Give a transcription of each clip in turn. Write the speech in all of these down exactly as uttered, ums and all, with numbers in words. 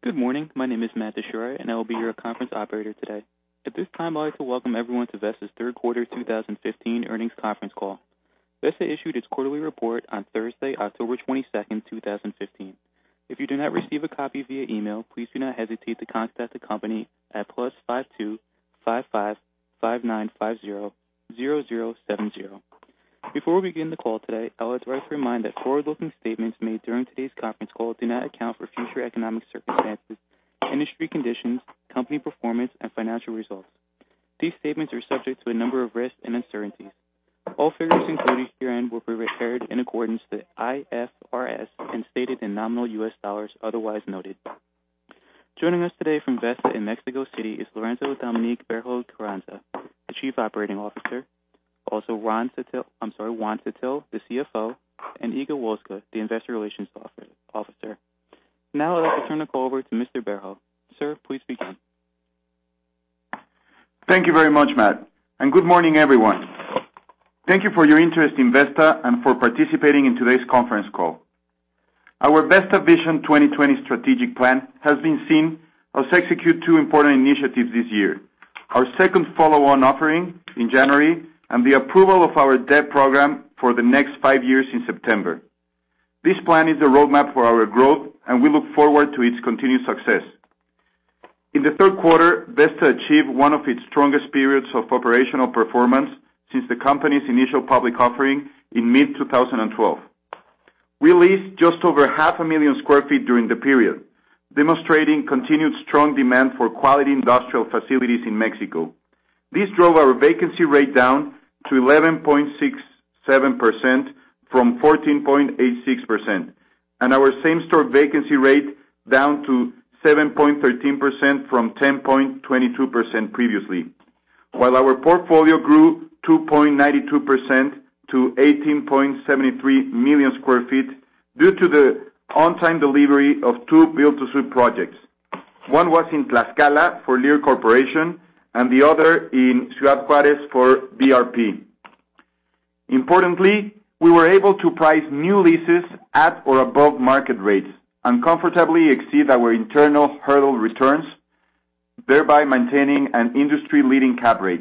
Good morning. My name is Matt Deshura, and I will be your conference operator today. At this time, I'd like to welcome everyone to Vesta's third quarter two thousand fifteen earnings conference call. Vesta issued its quarterly report on Thursday, October twenty-second, two thousand fifteen. If you do not receive a copy via email, please do not hesitate to contact the company at plus five two five five five nine five zero zero zero seven zero. Before we begin the call today, I would like to remind that forward-looking statements made during today's conference call do not account for future economic circumstances, industry conditions, company performance, and financial results. These statements are subject to a number of risks and uncertainties. All figures included herein were prepared in accordance with I F R S and stated in nominal U S dollars, otherwise noted. Joining us today from Vesta in Mexico City is Lorenzo Dominique Berho Carranza, the Chief Operating Officer. Also, Ron Satil, I'm sorry, Juan Satil, the C F O, and Iga Wolska, the Investor Relations Officer. Now I'd like to turn the call over to Mister Berho. Sir, please begin. Thank you very much, Matt, and good morning, everyone. Thank you for your interest in Vesta and for participating in today's conference call. Our Vesta Vision twenty twenty strategic plan has been seen us execute two important initiatives this year. Our second follow-on offering in January and the approval of our debt program for the next five years in September. This plan is the roadmap for our growth, and we look forward to its continued success. In the third quarter, Vesta achieved one of its strongest periods of operational performance since the company's initial public offering in mid twenty twelve. We leased just over half a million square feet during the period, demonstrating continued strong demand for quality industrial facilities in Mexico. This drove our vacancy rate down to eleven point six seven percent from fourteen point eight six percent, and our same-store vacancy rate down to seven point one three percent from ten point two two percent previously, while our portfolio grew two point nine two percent to eighteen point seven three million square feet due to the on-time delivery of two build-to-suit projects. One was in Tlaxcala for Lear Corporation, and the other in Ciudad Juárez for B R P. Importantly, we were able to price new leases at or above market rates and comfortably exceed our internal hurdle returns, thereby maintaining an industry-leading cap rate.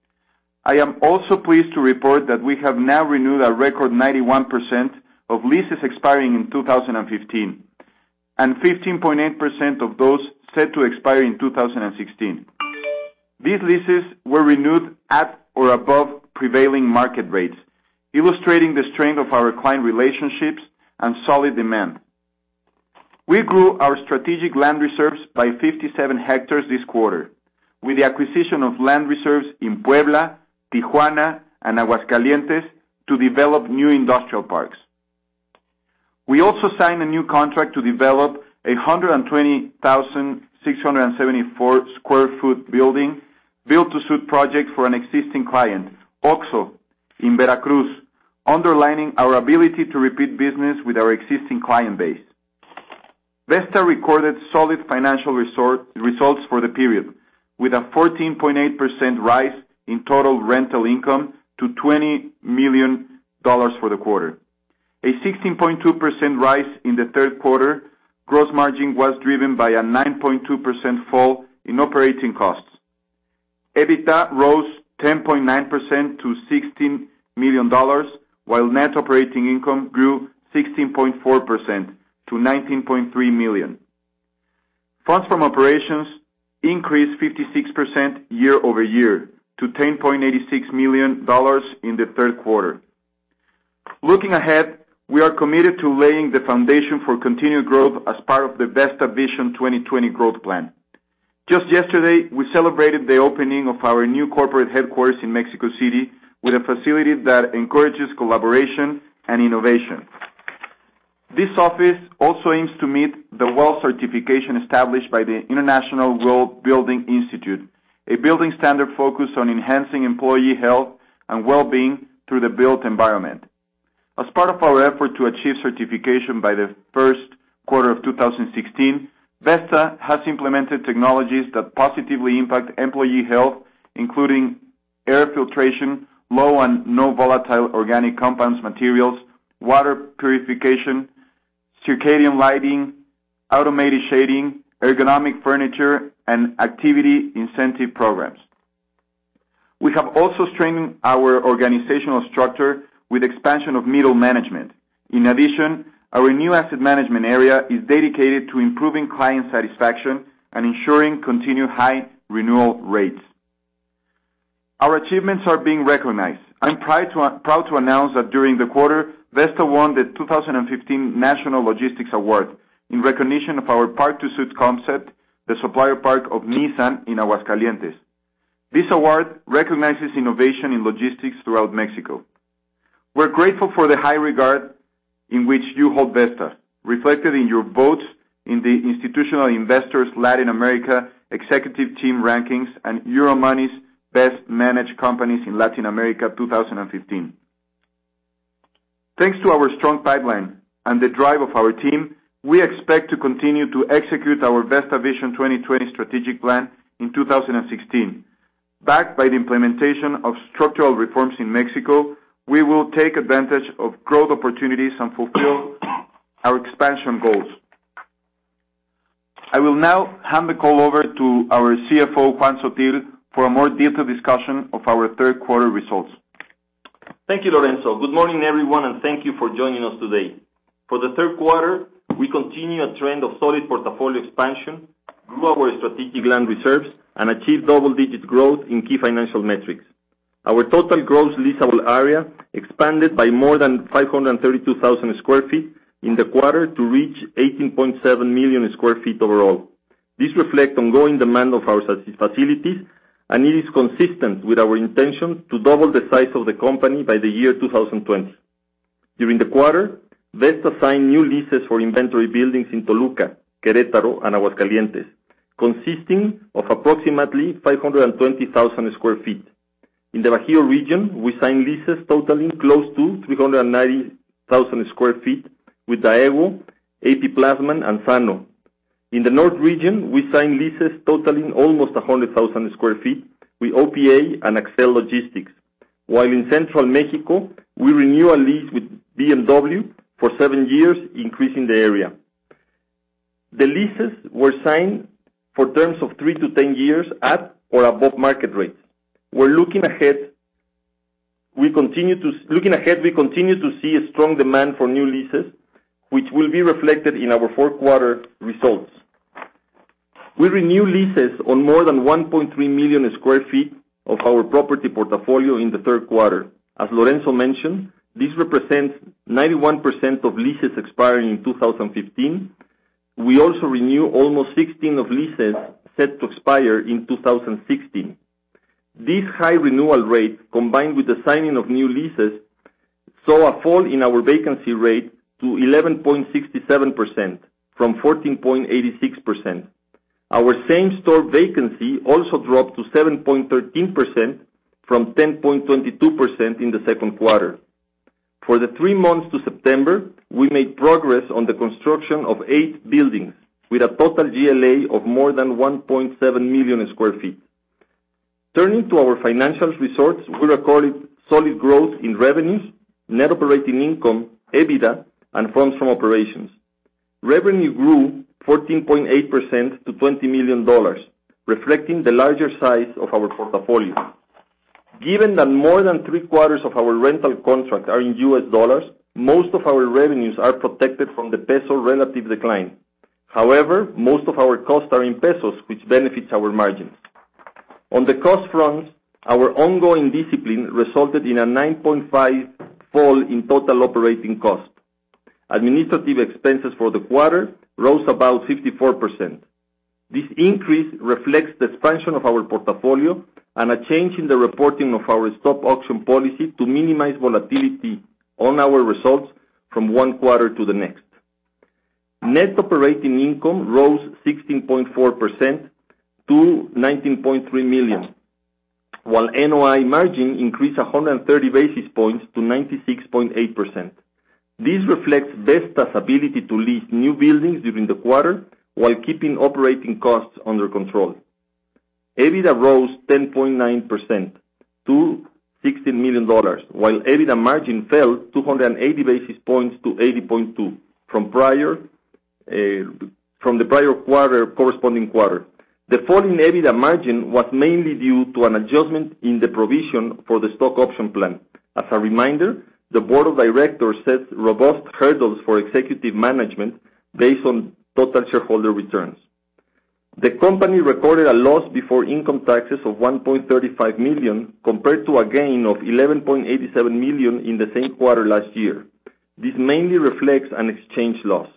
I am also pleased to report that we have now renewed a record ninety-one percent of leases expiring in two thousand fifteen, and fifteen point eight percent of those set to expire in two thousand sixteen. These leases were renewed at or above prevailing market rates, illustrating the strength of our client relationships and solid demand. We grew our strategic land reserves by fifty-seven hectares this quarter, with the acquisition of land reserves in Puebla, Tijuana, and Aguascalientes to develop new industrial parks. We also signed a new contract to develop a one hundred twenty thousand six hundred seventy-four square foot building build-to-suit project for an existing client, OXXO, in Veracruz, underlining our ability to repeat business with our existing client base. Vesta recorded solid financial resort, results for the period, with a fourteen point eight percent rise in total rental income to twenty million dollars for the quarter. A sixteen point two percent rise in the third quarter. Gross margin was driven by a nine point two percent fall in operating costs. EBITDA rose ten point nine percent to sixteen million dollars, while net operating income grew sixteen point four percent to nineteen point three million dollars. Funds from operations increased fifty-six percent year over year to ten point eight six million dollars in the third quarter. Looking ahead, we are committed to laying the foundation for continued growth as part of the Vesta Vision twenty twenty growth plan. Just yesterday, we celebrated the opening of our new corporate headquarters in Mexico City with a facility that encourages collaboration and innovation. This office also aims to meet the WELL certification established by the International WELL Building Institute, a building standard focused on enhancing employee health and well-being through the built environment. As part of our effort to achieve certification by the first quarter of two thousand sixteen, Vesta has implemented technologies that positively impact employee health, including air filtration, low and no volatile organic compounds materials, water purification, circadian lighting, automated shading, ergonomic furniture, and activity incentive programs. We have also strengthened our organizational structure with expansion of middle management. In addition, our new asset management area is dedicated to improving client satisfaction and ensuring continued high renewal rates. Our achievements are being recognized. I'm proud to, proud to announce that during the quarter, Vesta won the two thousand fifteen National Logistics Award in recognition of our Park to Suit concept, the supplier park of Nissan in Aguascalientes. This award recognizes innovation in logistics throughout Mexico. We're grateful for the high regard in which you hold Vesta, reflected in your votes in the Institutional Investors Latin America Executive Team Rankings and Euromoney's Best Managed Companies in Latin America two thousand fifteen. Thanks to our strong pipeline and the drive of our team, we expect to continue to execute our Vesta Vision twenty twenty strategic plan in two thousand sixteen. Backed by the implementation of structural reforms in Mexico, we will take advantage of growth opportunities and fulfill our expansion goals. I will now hand the call over to our C F O, Juan Sotil, for a more detailed discussion of our third quarter results. Thank you, Lorenzo. Good morning, everyone, and thank you for joining us today. For the third quarter, we continue a trend of solid portfolio expansion, grew our strategic land reserves, and achieved double-digit growth in key financial metrics. Our total gross leasable area expanded by more than five hundred thirty-two thousand square feet in the quarter to reach eighteen point seven million square feet overall. This reflects ongoing demand of our facilities, and it is consistent with our intention to double the size of the company by the year two thousand twenty. During the quarter, Vesta signed new leases for inventory buildings in Toluca, Querétaro, and Aguascalientes, consisting of approximately five hundred twenty thousand square feet. In the Bajío region, we signed leases totaling close to three hundred ninety thousand square feet with Daewoo, A P Plasman, and Sano. In the North region, we signed leases totaling almost one hundred thousand square feet with O P A and Axel Logistics, while in Central Mexico, we renew a lease with B M W for seven years, increasing the area. The leases were signed for terms of three to ten years at or above market rates. We're looking ahead. We continue to looking ahead. We continue to see a strong demand for new leases, which will be reflected in our fourth quarter results. We renew leases on more than one point three million square feet of our property portfolio in the third quarter. As Lorenzo mentioned, this represents ninety-one percent of leases expiring in two thousand fifteen. We also renew almost sixteen of leases set to expire in two thousand sixteen. This high renewal rate, combined with the signing of new leases, saw a fall in our vacancy rate to eleven point six seven percent from fourteen point eight six percent. Our same-store vacancy also dropped to seven point one three percent from ten point two two percent in the second quarter. For the three months to September, we made progress on the construction of eight buildings with a total G L A of more than one point seven million square feet. Turning to our financial results, we recorded solid growth in revenues, net operating income, EBITDA, and funds from operations. Revenue grew fourteen point eight percent to twenty million dollars, reflecting the larger size of our portfolio. Given that more than three-quarters of our rental contracts are in U S dollars, most of our revenues are protected from the peso relative decline. However, most of our costs are in pesos, which benefits our margins. On the cost front, our ongoing discipline resulted in a nine point five fall in total operating costs. Administrative expenses for the quarter rose about fifty-four percent. This increase reflects the expansion of our portfolio and a change in the reporting of our stop auction policy to minimize volatility on our results from one quarter to the next. Net operating income rose sixteen point four percent to nineteen point three million dollars, while N O I margin increased one hundred thirty basis points to ninety-six point eight percent. This reflects Vesta's ability to lease new buildings during the quarter while keeping operating costs under control. EBITDA rose ten point nine percent to sixteen million dollars, while EBITDA margin fell two hundred eighty basis points to eighty point two from prior uh, from the prior quarter corresponding quarter. The fall in EBITDA margin was mainly due to an adjustment in the provision for the stock option plan. As a reminder, the board of directors sets robust hurdles for executive management based on total shareholder returns. The company recorded a loss before income taxes of one point three five million compared to a gain of eleven point eight seven million in the same quarter last year. This mainly reflects an exchange loss.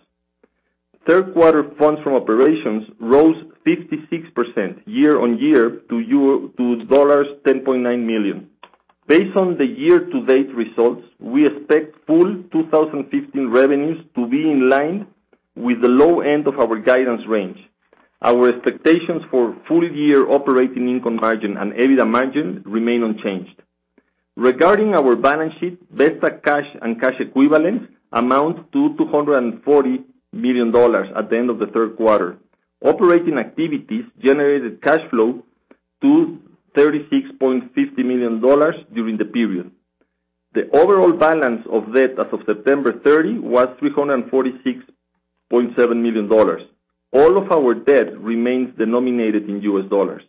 Third quarter funds from operations rose fifty-six percent year-on-year to ten point nine million. Based on the year-to-date results, we expect full two thousand fifteen revenues to be in line with the low end of our guidance range. Our expectations for full-year operating income margin and EBITDA margin remain unchanged. Regarding our balance sheet, Vesta cash and cash equivalents amount to two hundred forty million dollars at the end of the third quarter. Operating activities generated cash flow to thirty-six point five zero million dollars during the period. The overall balance of debt as of September thirtieth was three hundred forty-six point seven million dollars. All of our debt remains denominated in U S dollars.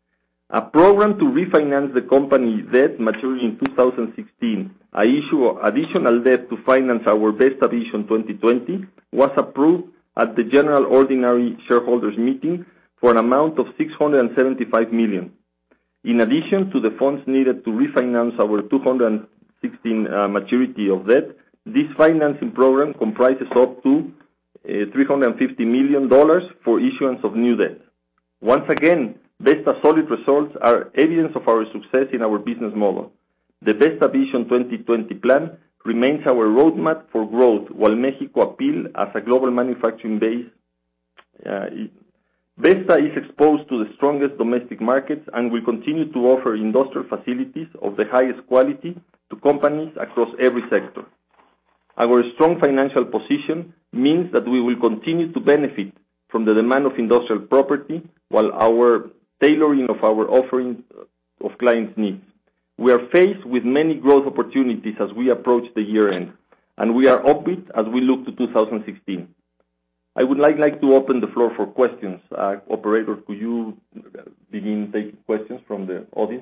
A program to refinance the company debt maturing in two thousand sixteen, a issue additional debt to finance our Vesta Vision twenty twenty, was approved at the General Ordinary Shareholders Meeting for an amount of six hundred seventy-five million dollars. In addition to the funds needed to refinance our two thousand sixteen uh, maturity of debt, this financing program comprises up to uh, three hundred fifty million dollars for issuance of new debt. Once again, Vesta's solid results are evidence of our success in our business model. The Vesta Vision twenty twenty plan remains our roadmap for growth, while Mexico appeals as a global manufacturing base. Uh, Vesta is exposed to the strongest domestic markets and will continue to offer industrial facilities of the highest quality to companies across every sector. Our strong financial position means that we will continue to benefit from the demand of industrial property, while our tailoring of our offering of clients' needs. We are faced with many growth opportunities as we approach the year end, and we are upbeat as we look to two thousand sixteen. I would like, like to open the floor for questions. Uh, operator, could you begin taking questions from the audience?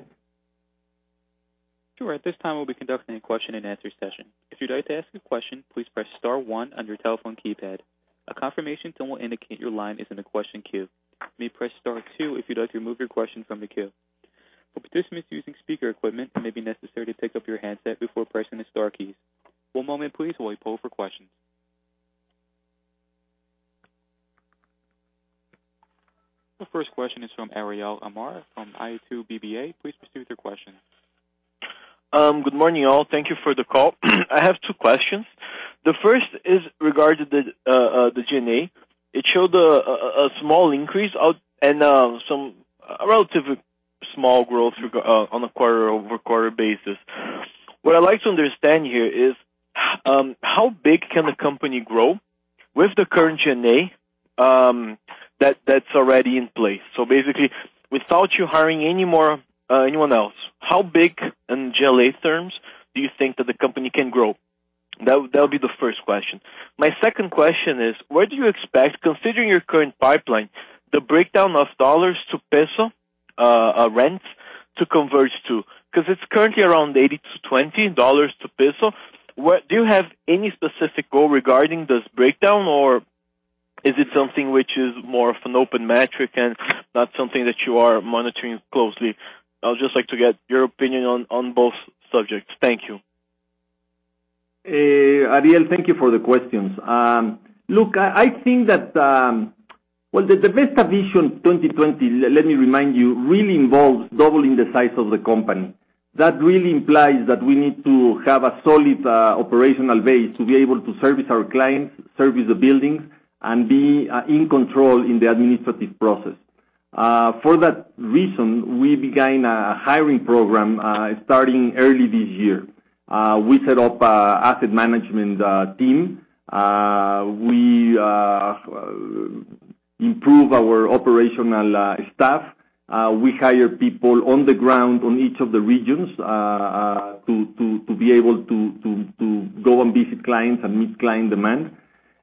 Sure. At this time, we'll be conducting a question and answer session. If you'd like to ask a question, please press star one on your telephone keypad. A confirmation tone will indicate your line is in the question queue. You may press star two if you'd like to remove your question from the queue. For participants using speaker equipment, it may be necessary to pick up your handset before pressing the star keys. One moment, please, while we poll for questions. The first question is from Ariel Amar from I two B B A. Please proceed with your question. Um, good morning, all. Thank you for the call. I have two questions. The first is regarding the uh, uh, the G N A. It showed a, a, a small increase out and uh, some a relatively small growth uh, on a quarter-over-quarter basis. What I'd like to understand here is um, how big can the company grow with the current G N A um, that that's already in place? So basically, without you hiring any more uh, anyone else, how big in G L A terms do you think that the company can grow? That that would be the first question. My second question is, where do you expect, considering your current pipeline, the breakdown of dollars to peso uh, uh, rents to converge to? Because it's currently around eighty to twenty dollars to peso. What, do you have any specific goal regarding this breakdown, or is it something which is more of an open metric and not something that you are monitoring closely? I would just like to get your opinion on, on both subjects. Thank you. Uh, Ariel, thank you for the questions. Um, look, I, I think that, um, well, the, the Vesta Vision twenty twenty, let me remind you, really involves doubling the size of the company. That really implies that we need to have a solid uh, operational base to be able to service our clients, service the buildings, and be uh, in control in the administrative process. Uh, for that reason, we began a hiring program uh, starting early this year. Uh, we set up an asset management uh, team. Uh, we uh, improve our operational uh, staff. Uh, we hire people on the ground on each of the regions uh, uh, to, to, to be able to, to, to go and visit clients and meet client demand.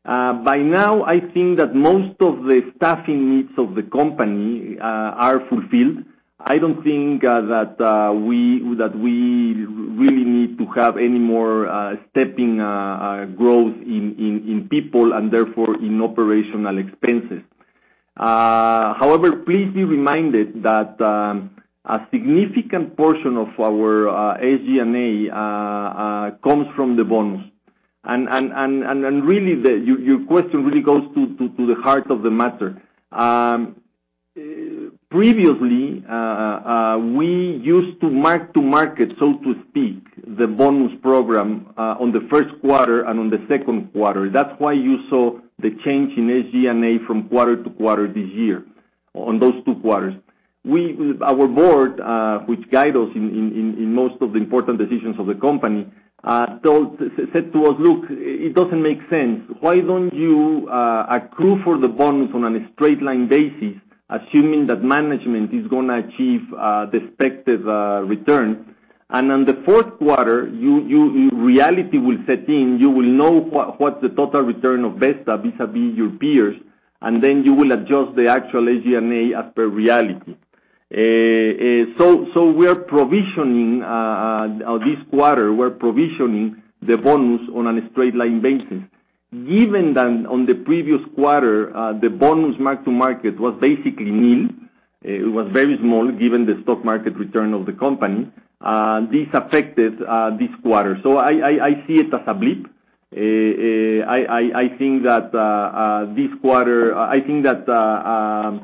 Uh, by now, I think that most of the staffing needs of the company uh, are fulfilled. I don't think uh, that uh, we that we really need to have any more uh, stepping uh, uh, growth in, in, in people and therefore in operational expenses. Uh, however, please be reminded that um, a significant portion of our uh, S G and A uh, uh, comes from the bonus. And, and, and, and really, the, your, your question really goes to, to, to the heart of the matter. Um, previously, uh, uh, we used to mark to market, so to speak, the bonus program uh, on the first quarter and on the second quarter. That's why you saw the change in S G and A from quarter to quarter this year, on those two quarters. We, our board, uh, which guides us in, in, in most of the important decisions of the company, Uh, told, said to us, look, it doesn't make sense. Why don't you uh, accrue for the bonus on a straight line basis, assuming that management is going to achieve uh, the expected uh, return? And on the fourth quarter, you, you, you reality will set in. You will know what, what's the total return of Vesta vis-a-vis your peers, and then you will adjust the actual S G and A as per reality. Uh, uh, so, so we're provisioning, uh, uh, this quarter, we're provisioning the bonus on a straight line basis. Given that on the previous quarter, uh, the bonus mark to market was basically nil, uh, it was very small given the stock market return of the company, uh, this affected, uh, this quarter. So I, I, I see it as a blip. Uh, uh, I, I, I think that, uh, uh, this quarter, I think that, uh, um,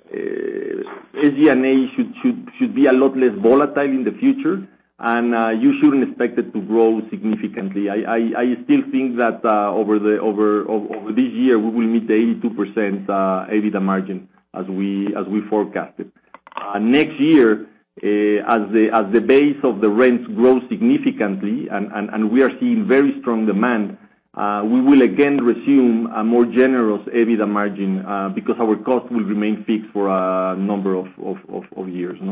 Uh, S G and A should, should, should be a lot less volatile in the future, and uh, you shouldn't expect it to grow significantly. I, I, I still think that uh, over the over over this year we will meet the eighty-two percent uh, EBITDA margin as we as we forecasted. Uh, next year, uh, as the as the base of the rents grows significantly, and, and, and we are seeing very strong demand, Uh, we will again resume a more generous EBITDA margin uh, because our cost will remain fixed for a number of, of, of, of years. No?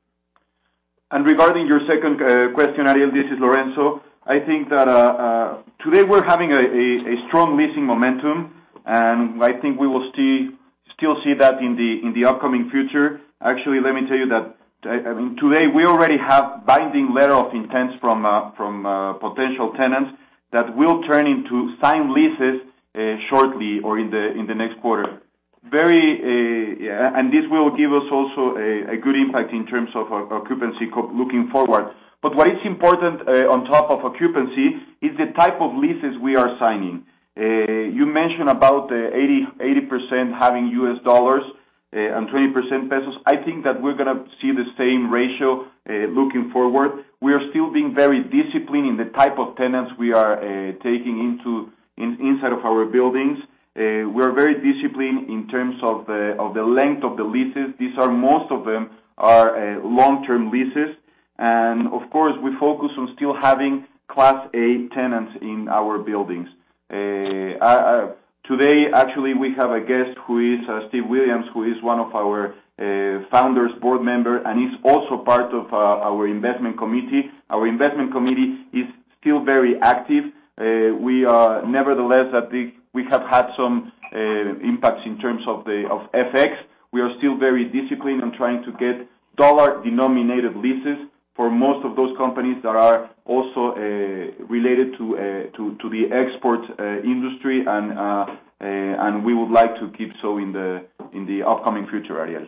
And regarding your second uh, question, Ariel, this is Lorenzo. I think that uh, uh, today we're having a, a, a strong leasing momentum, and I think we will see, still see that in the in the upcoming future. Actually, let me tell you that I mean today we already have binding letter of intents from uh, from uh, potential tenants that will turn into signed leases uh, shortly or in the in the next quarter. Very, uh, and this will give us also a, a good impact in terms of uh, occupancy looking forward. But what is important uh, on top of occupancy is the type of leases we are signing. Uh, you mentioned about the eighty percent having U S dollars uh, and twenty percent pesos. I think that we're going to see the same ratio uh, looking forward. We are still being very disciplined in the type of tenants we are uh, taking into in, inside of our buildings. Uh, we are very disciplined in terms of the of the length of the leases. These are most of them are uh, long-term leases, and of course we focus on still having Class A tenants in our buildings. Uh, I, I, today, actually, we have a guest who is uh, Steve Williams, who is one of our Uh, founders, board member, and is also part of uh, our investment committee. Our investment committee is still very active. Uh, we are, nevertheless, that the, we have had some uh, impacts in terms of the of F X. We are still very disciplined on trying to get dollar-denominated leases for most of those companies that are also uh, related to uh, to to the export uh, industry, and uh, uh, and we would like to keep so in the in the upcoming future, Ariel.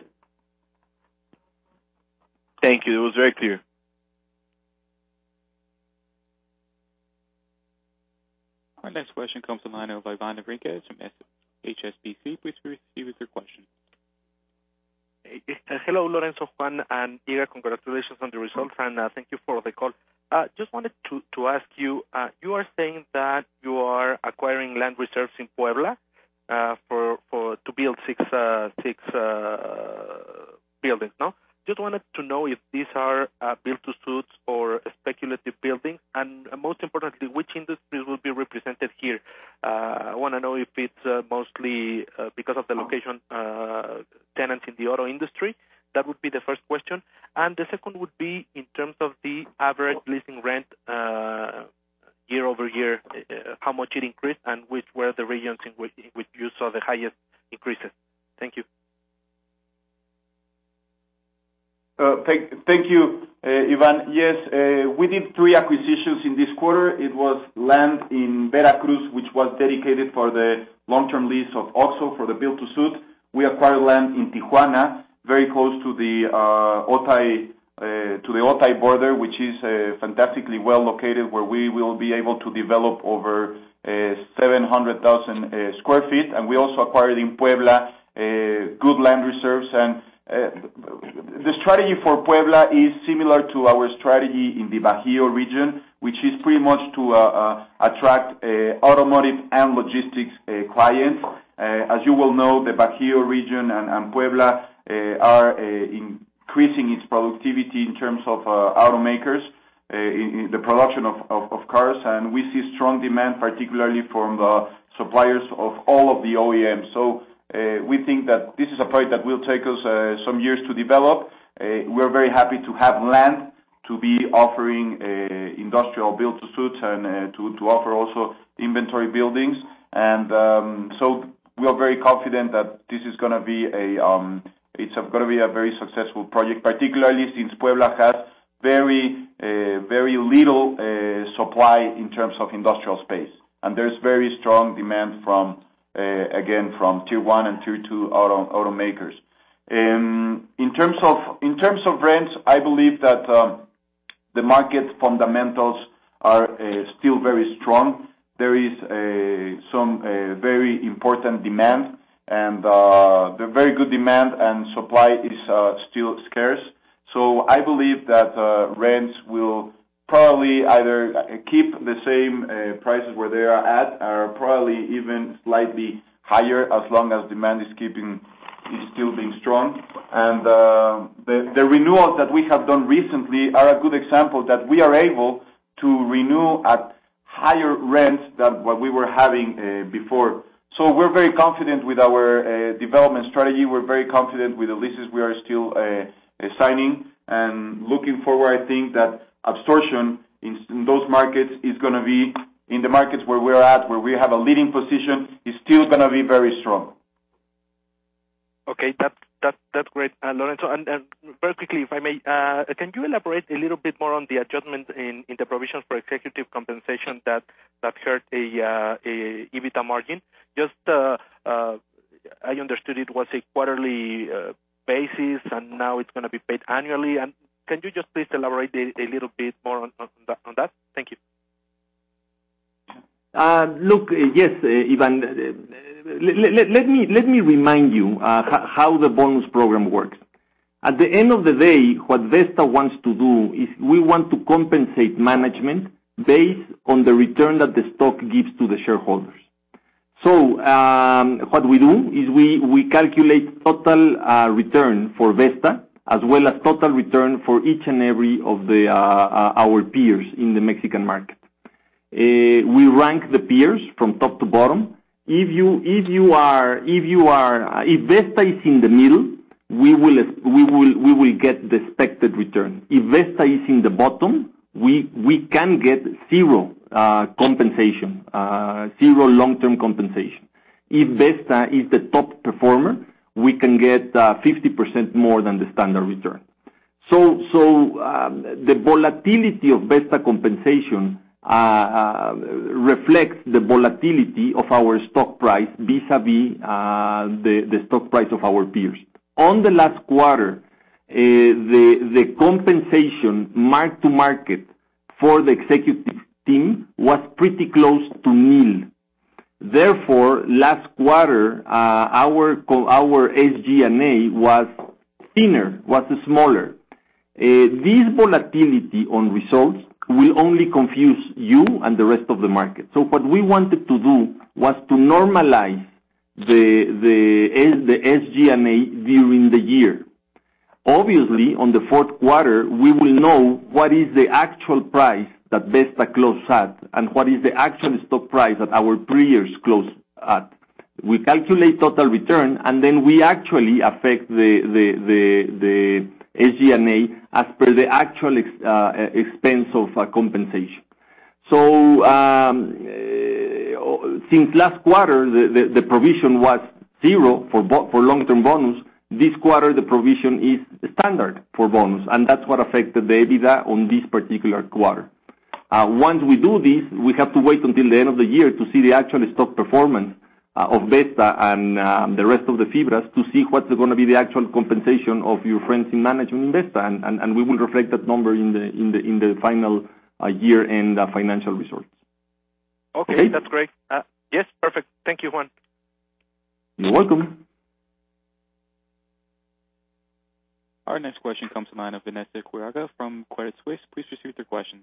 Thank you. It was very clear. Our next question comes from the line of Ivan Enriquez from H S B C. Please proceed with your question. Uh, hello, Lorenzo, Juan, and Iga. Congratulations on the results, and uh, thank you for the call. Uh, just wanted to, to ask you, uh, you are saying that you are acquiring land reserves in Puebla uh, for for to build six uh, six uh, buildings, no? Just wanted to know if these are uh, build-to-suits or speculative buildings, and uh, most importantly, which industries will be represented here. Uh, I want to know if it's uh, mostly, uh, because of the location, uh, tenants in the auto industry. That would be the first question. And the second would be in terms of the average leasing rent uh, year-over-year, uh, how much it increased, and which were the regions in which, in which you saw the highest increases? Thank you. Uh, thank, thank you, uh, Ivan. Yes, uh, we did three acquisitions in this quarter. It was land in Veracruz, which was dedicated for the long-term lease of OXXO for the build-to-suit. We acquired land in Tijuana, very close to the uh, Otay uh, to the Otay border, which is uh, fantastically well located, where we will be able to develop over uh, seven hundred thousand uh, square feet. And we also acquired in Puebla uh, good land reserves. And uh, the strategy for Puebla is similar to our strategy in the Bajío region, which is pretty much to uh, uh, attract uh, automotive and logistics uh, clients. Uh, as you well know, the Bajío region and, and Puebla uh, are uh, increasing its productivity in terms of uh, automakers, uh, in, in the production of, of, of cars, and we see strong demand, particularly from the suppliers of all of the O E Ms. So uh, we think that this is a project that will take us uh, some years to develop. Uh, we're very happy to have land to be offering uh, industrial build-to-suits and uh, to, to offer also inventory buildings. And um, so we are very confident that this is going to be a um, it's going to be a very successful project, particularly since Puebla has very uh, very little uh, supply in terms of industrial space, and there's very strong demand from uh, again from tier one and tier two auto automakers. Um, in terms of in terms of rents, I believe that um, the market fundamentals are uh, still very strong. There is uh, some uh, very important demand, and uh, the very good demand and supply is uh, still scarce. So I believe that uh, rents will probably either keep the same uh, prices where they are at, or probably even slightly higher, as long as demand is keeping is still being strong. And uh, the, the renewals that we have done recently are a good example that we are able to renew at higher rents than what we were having uh, before. So we're very confident with our uh, development strategy. We're very confident with the leases we are still uh, uh, signing. And looking forward, I think that absorption in, in those markets is going to be, in the markets where we're at, where we have a leading position, is still going to be very strong. Okay, that's that, that's great, uh, Lorenzo. And, and very quickly, if I may, uh, can you elaborate a little bit more on the adjustment in, in the provisions for executive compensation that that hurt a, uh, a EBITDA margin? Just, uh, uh, I understood it was a quarterly uh, basis, and now it's going to be paid annually. And can you just please elaborate a, a little bit more on, on, that, on that? Thank you. Uh, look, uh, yes, uh, Ivan, uh, let, let, let me let me remind you uh, how the bonus program works. At the end of the day, what Vesta wants to do is we want to compensate management based on the return that the stock gives to the shareholders. So um, what we do is we, we calculate total uh, return for Vesta, as well as total return for each and every of the uh, uh, our peers in the Mexican market. Uh, we rank the peers from top to bottom. If you if you are if you are uh, if Vesta is in the middle, we will we will we will get the expected return. If Vesta is in the bottom, we we can get zero uh, compensation, uh, zero long-term compensation. If Vesta is the top performer, we can get uh, fifty percent more than the standard return. So so um, the volatility of Vesta compensation Uh, uh, reflects the volatility of our stock price vis-a-vis uh, the, the stock price of our peers. On the last quarter, uh, the, the compensation mark-to-market for the executive team was pretty close to nil. Therefore, last quarter, uh, our, our S G and A was thinner, was smaller. Uh, this volatility on results will only confuse you and the rest of the market. So what we wanted to do was to normalize the the the S G and A during the year. Obviously, on the fourth quarter, we will know what is the actual price that Vesta closed at and what is the actual stock price that our peers closed at. We calculate total return, and then we actually affect the the the the S G and A as per the actual ex, uh, expense of uh, compensation. So um, uh, since last quarter, the, the, the provision was zero for bo- for long-term bonus. This quarter, the provision is standard for bonus, and that's what affected the EBITDA on this particular quarter. Uh, once we do this, we have to wait until the end of the year to see the actual stock performance uh, of Vesta and um, the rest of the Fibras to see what's going to be the actual compensation of your friends in management in Vesta, and, and, and we will reflect that number in the in the in the final uh, year-end uh, financial results. Okay, okay? That's great. Uh, yes, perfect. Thank you, Juan. You're welcome. Our next question comes to the line of Vanessa Quiroga from Credit Suisse. Please proceed with your question.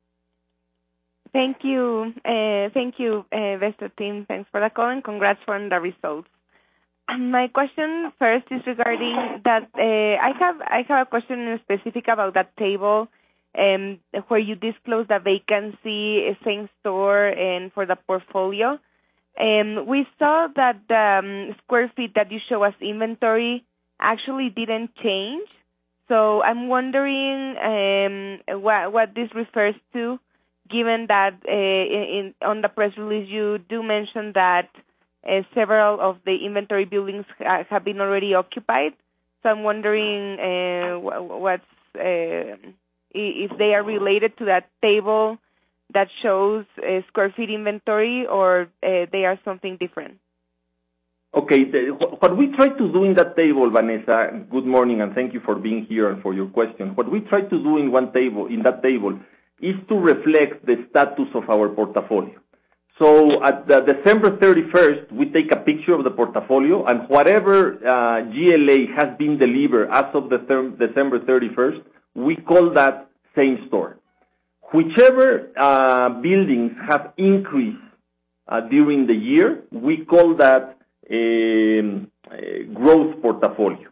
Thank you. Uh, thank you, uh, Vesta team. Thanks for the call and congrats on the results. My question first is regarding that uh, I have I have a question specific about that table um, where you disclose the vacancy, same store, and for the portfolio. Um, we saw that the um, square feet that you show as inventory actually didn't change. So I'm wondering um, what, what this refers to, given that uh, in, on the press release you do mention that uh, several of the inventory buildings ha- have been already occupied. So I'm wondering uh, what's uh, if they are related to that table that shows uh, square feet inventory, or uh, they are something different. Okay, the, what we try to do in that table, Vanessa, good morning and thank you for being here and for your question. What we try to do in one table, in that table, is to reflect the status of our portfolio. So at the December thirty-first, we take a picture of the portfolio, and whatever uh, G L A has been delivered as of the thir- December thirty-first, we call that same store. Whichever uh, buildings have increased uh, during the year, we call that Um, uh, growth portfolio,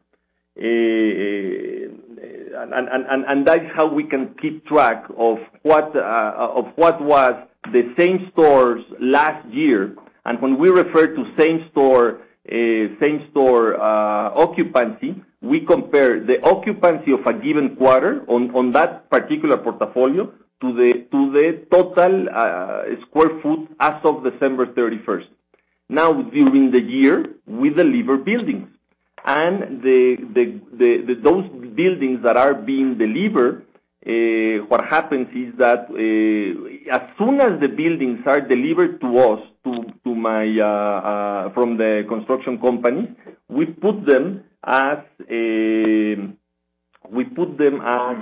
uh, and, and, and, and that's how we can keep track of what uh, of what was the same stores last year. And when we refer to same store, uh, same store uh, occupancy, we compare the occupancy of a given quarter on, on that particular portfolio to the to the total uh, square foot as of December thirty-first. Now, during the year, we deliver buildings, and the, the, the, the those buildings that are being delivered, uh, what happens is that uh, as soon as the buildings are delivered to us, to to my uh, uh, from the construction company, we put them as uh, we put them as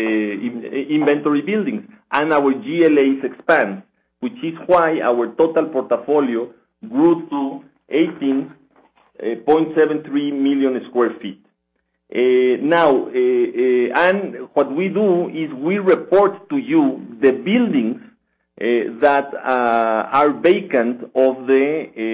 uh, inventory buildings, and our G L As expand, which is why our total portfolio grew to eighteen point seven three million square feet. Uh, now, uh, uh, and what we do is we report to you the buildings uh, that uh, are vacant of the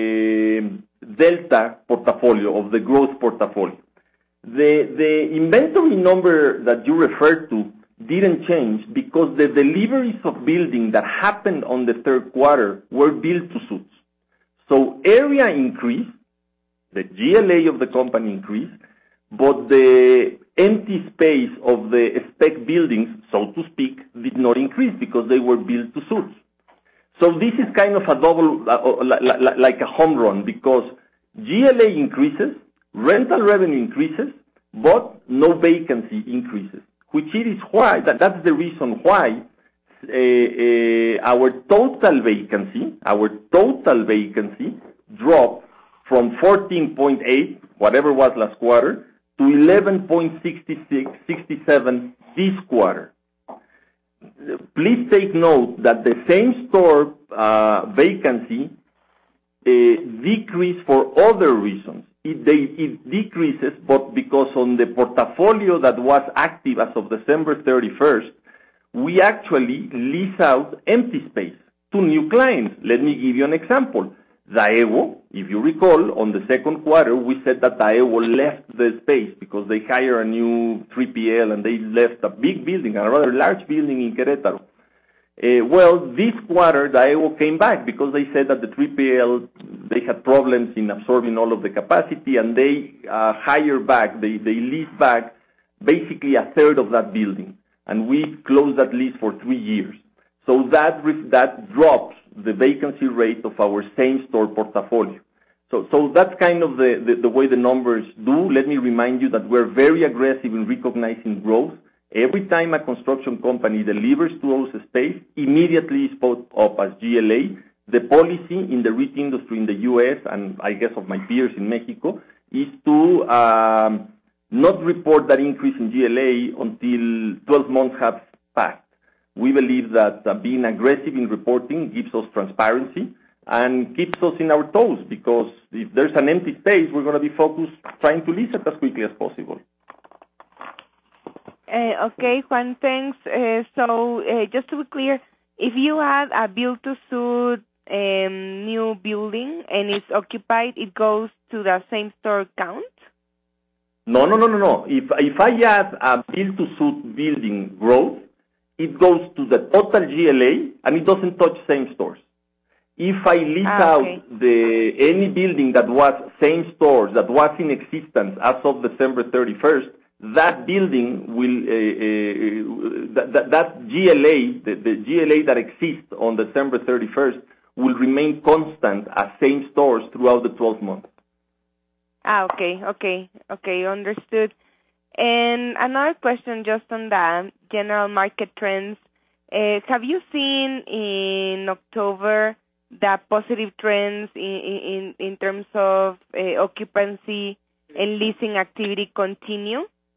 uh, Delta portfolio, of the growth portfolio. The, the inventory number that you referred to didn't change because the deliveries of buildings that happened on the third quarter were built to suits. So area increased, the G L A of the company increased, but the empty space of the spec buildings, so to speak, did not increase because they were built to suits. So this is kind of a double, uh, like a home run, because G L A increases, rental revenue increases, but no vacancy increases, which is why, that, that's the reason why Uh, uh, our total vacancy, our total vacancy dropped from fourteen point eight, whatever was last quarter, to eleven point six six, sixty-seven this quarter. Please take note that the same store uh, vacancy uh, decreased for other reasons. It, they, it decreases, but because on the portfolio that was active as of December thirty-first, we actually lease out empty space to new clients. Let me give you an example. Daewoo, if you recall, on the second quarter, we said that Daewoo left the space because they hired a new three P L and they left a big building, a rather large building in Querétaro. Uh, well, this quarter, Daewoo came back because they said that the three P L, they had problems in absorbing all of the capacity, and they uh, hired back, they, they leased back basically a third of that building. And we closed that lease for three years. So that re- that drops the vacancy rate of our same-store portfolio. So, so that's kind of the, the, the way the numbers do. Let me remind you that we're very aggressive in recognizing growth. Every time a construction company delivers to us a space, immediately it's put up as G L A. The policy in the REIT industry in the U S, and I guess of my peers in Mexico, is to um, not report that increase in G L A until twelve months have passed. We believe that uh, being aggressive in reporting gives us transparency and keeps us in our toes, because if there's an empty space, we're going to be focused trying to lease it as quickly as possible. Uh, okay, Juan, thanks. Uh, so uh, just to be clear, if you had a build-to-suit um, new building and it's occupied, it goes to the same store count? No, no, no, no, no. If if I add a build-to-suit building growth, it goes to the total G L A and it doesn't touch same stores. If I lease ah, okay. out the any building that was same stores that was in existence as of December thirty-first, that building will uh, uh, that, that G L A, the, the G L A that exists on December thirty-first, will remain constant as same stores throughout the twelve months. Ah, okay, okay, okay, understood. And another question just on the general market trends. Uh, have you seen in October the positive trends in, in, in terms of uh, occupancy and leasing activity continue?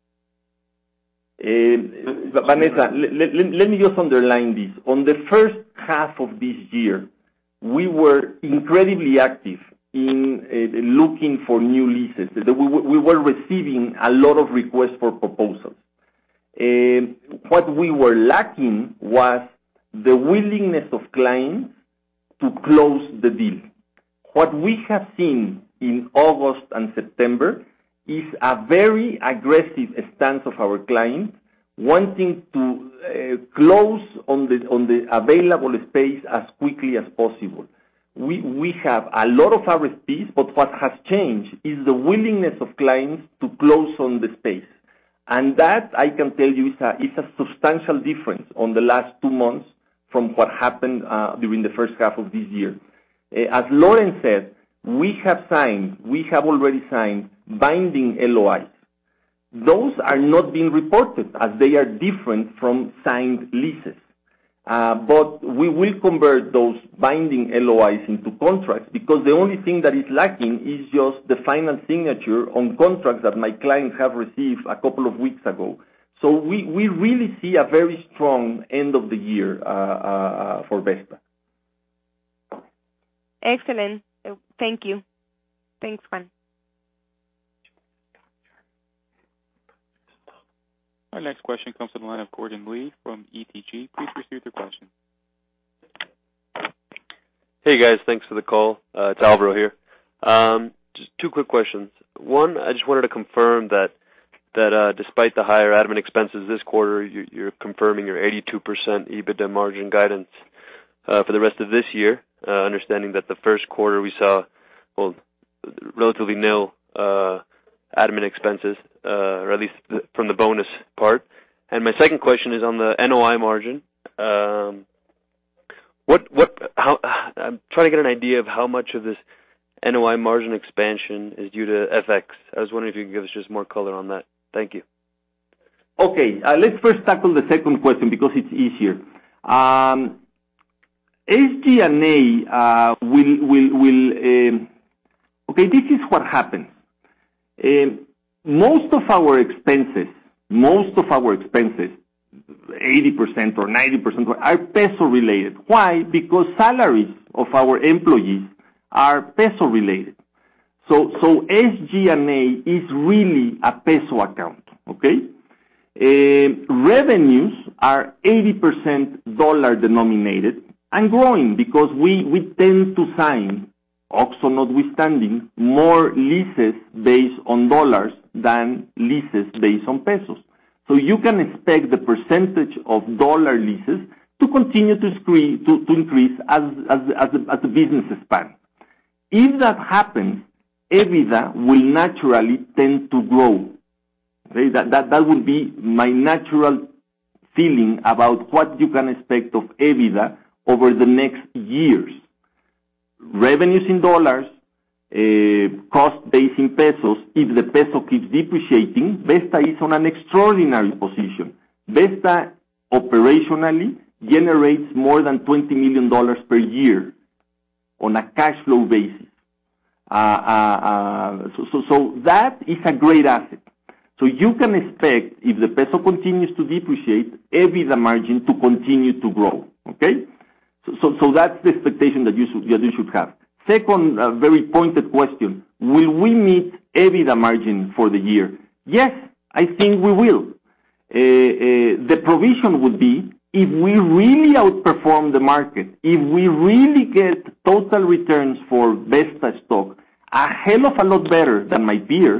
Uh, Vanessa, let, let, let me just underline this. On the first half of this year, we were incredibly active in uh, looking for new leases. We, we were receiving a lot of requests for proposals. Uh, what we were lacking was the willingness of clients to close the deal. What we have seen in August and September is a very aggressive stance of our clients wanting to uh, close on the on the available space as quickly as possible. We we have a lot of R F Ps, but what has changed is the willingness of clients to close on the space. And that, I can tell you, is a, is a substantial difference on the last two months from what happened uh, during the first half of this year. Uh, as Lauren said, we have signed, we have already signed binding L O Is. Those are not being reported as they are different from signed leases. Uh, but we will convert those binding L O Is into contracts, because the only thing that is lacking is just the final signature on contracts that my clients have received a couple of weeks ago. So we, we really see a very strong end of the year uh, uh, for Vesta. Excellent. Thank you. Thanks, Juan. Our next question comes from the line of Gordon Lee from E T G. Please proceed with your question. Hey, guys. Thanks for the call. Uh, it's Alvaro here. Um, just two quick questions. One, I just wanted to confirm that that uh, despite the higher admin expenses this quarter, you, you're confirming your eighty-two percent EBITDA margin guidance uh, for the rest of this year, uh, understanding that the first quarter we saw, well, relatively nil uh, admin expenses, uh, or at least the, from the bonus part. And my second question is on the N O I margin. Um, what, what, how, I'm trying to get an idea of how much of this N O I margin expansion is due to F X. I was wondering if you could give us just more color on that. Thank you. Okay, uh, let's first tackle the second question because it's easier. Um, S G and A uh, will, will, will, um, okay, this is what happens. Um, most of our expenses, most of our expenses, eighty percent or ninety percent are peso related. Why? Because salaries of our employees are peso related. So, so S G and A is really a peso account, okay? Uh, revenues are eighty percent dollar denominated and growing because we, we tend to sign, OXXO notwithstanding, more leases based on dollars than leases based on pesos. So you can expect the percentage of dollar leases to continue to, scree, to, to increase as, as, as, the, as the business expands. If that happens, EBITDA will naturally tend to grow. Okay? That, that, that would be my natural feeling about what you can expect of EBITDA over the next years. Revenues in dollars, uh, cost base in pesos. If the peso keeps depreciating, Vesta is on an extraordinary position. Vesta operationally generates more than twenty million dollars per year on a cash flow basis. Uh, uh, uh, so, so, so that is a great asset. So you can expect, if the peso continues to depreciate, EBITDA margin to continue to grow. Okay? So, so, so that's the expectation that you should, that you should have. Second, uh, very pointed question. Will we meet EBITDA margin for the year? Yes, I think we will. Uh, uh, the provision would be if we really outperform the market, if we really get total returns for Vesta stock a hell of a lot better than my peers,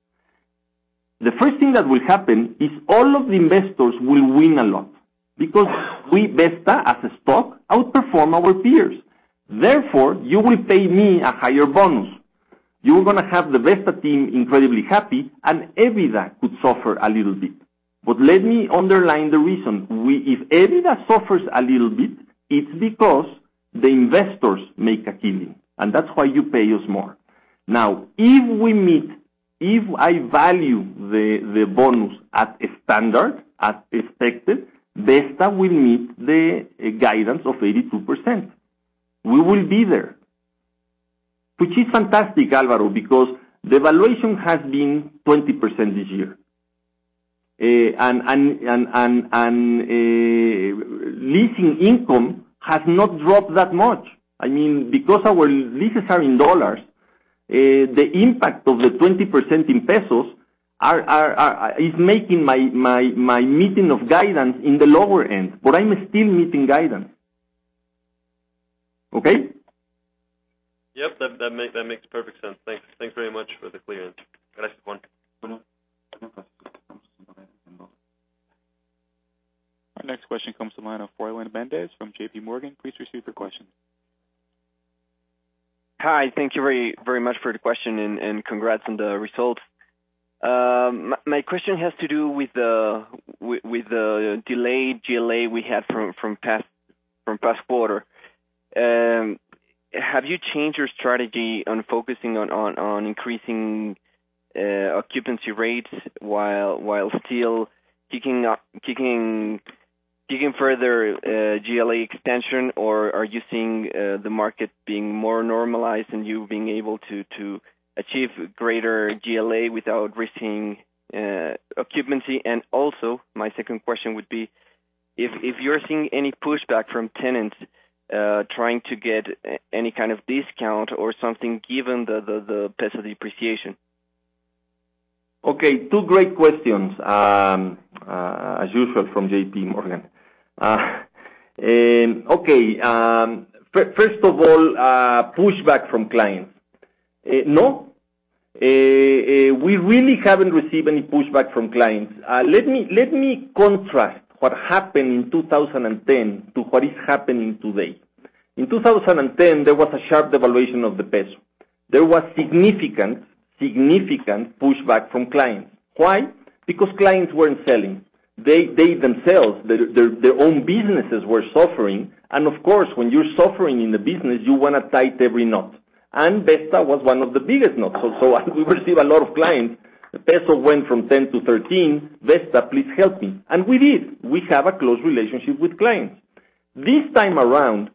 the first thing that will happen is all of the investors will win a lot because we, Vesta, as a stock, outperform our peers. Therefore, you will pay me a higher bonus. You're going to have the Vesta team incredibly happy, and EBITDA could suffer a little bit. But let me underline the reason. We, if EBITDA suffers a little bit, it's because the investors make a killing, and that's why you pay us more. Now, if we meet, if I value the, the bonus at a standard, as expected, Vesta will meet the uh, guidance of eighty-two percent. We will be there, which is fantastic, Alvaro, because the valuation has been twenty percent this year. Uh, and and and and, and uh, leasing income has not dropped that much. I mean, because our leases are in dollars, uh, the impact of the twenty percent in pesos are, are, are is making my, my, my meeting of guidance in the lower end, but I'm still meeting guidance. Okay? Yep, that that, make, that makes perfect sense. Thanks. Thanks very much for the clear answer. Gracias, Juan. Our next question comes to the line of Froylan Mendez from J P Morgan. Please receive your question. Hi, thank you very very much for the question, and, and congrats on the results. Um, my, my question has to do with the with, with the delayed G L A we had from from past from past quarter. Um, have you changed your strategy on focusing on on, on increasing uh, occupancy rates while while still kicking up kicking Kicking further uh, G L A extension, or are you seeing uh, the market being more normalized and you being able to, to achieve greater G L A without risking uh, occupancy? And also, my second question would be, if, if you're seeing any pushback from tenants uh, trying to get any kind of discount or something given the, the, the peso depreciation. Okay, two great questions, um, uh, as usual, from J P Morgan. Uh, um, okay, um, f- first of all, uh, pushback from clients. Uh, no, uh, uh, we really haven't received any pushback from clients. Uh, let me let me contrast what happened in two thousand ten to what is happening today. In two thousand ten, there was a sharp devaluation of the peso. There was significant, significant pushback from clients. Why? Because clients weren't selling. They, they themselves, their, their, their own businesses were suffering. And of course, when you're suffering in the business, you want to tighten every knot. And Vesta was one of the biggest knots. So, so we receive a lot of clients. The peso went from ten to thirteen. Vesta, please help me. And we did. We have a close relationship with clients. This time around,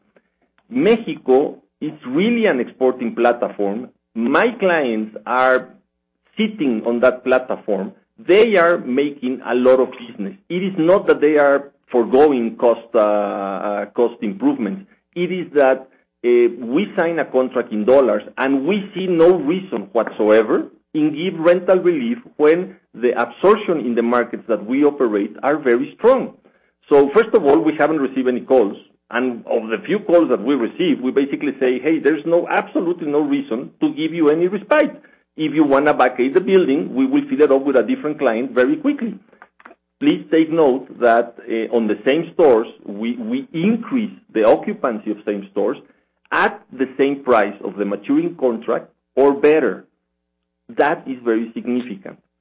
Mexico is really an exporting platform. My clients are sitting on that platform. They are making a lot of business. It is not that they are foregoing cost uh, uh, cost improvements. It is that uh, we sign a contract in dollars, and we see no reason whatsoever in give rental relief when the absorption in the markets that we operate are very strong. So first of all, we haven't received any calls, and of the few calls that we receive, we basically say, hey, there's no absolutely no reason to give you any respite. If you want to vacate the building, we will fill it up with a different client very quickly. Please take note that uh, on the same stores, we, we increase the occupancy of same stores at the same price of the maturing contract or better. That is very significant.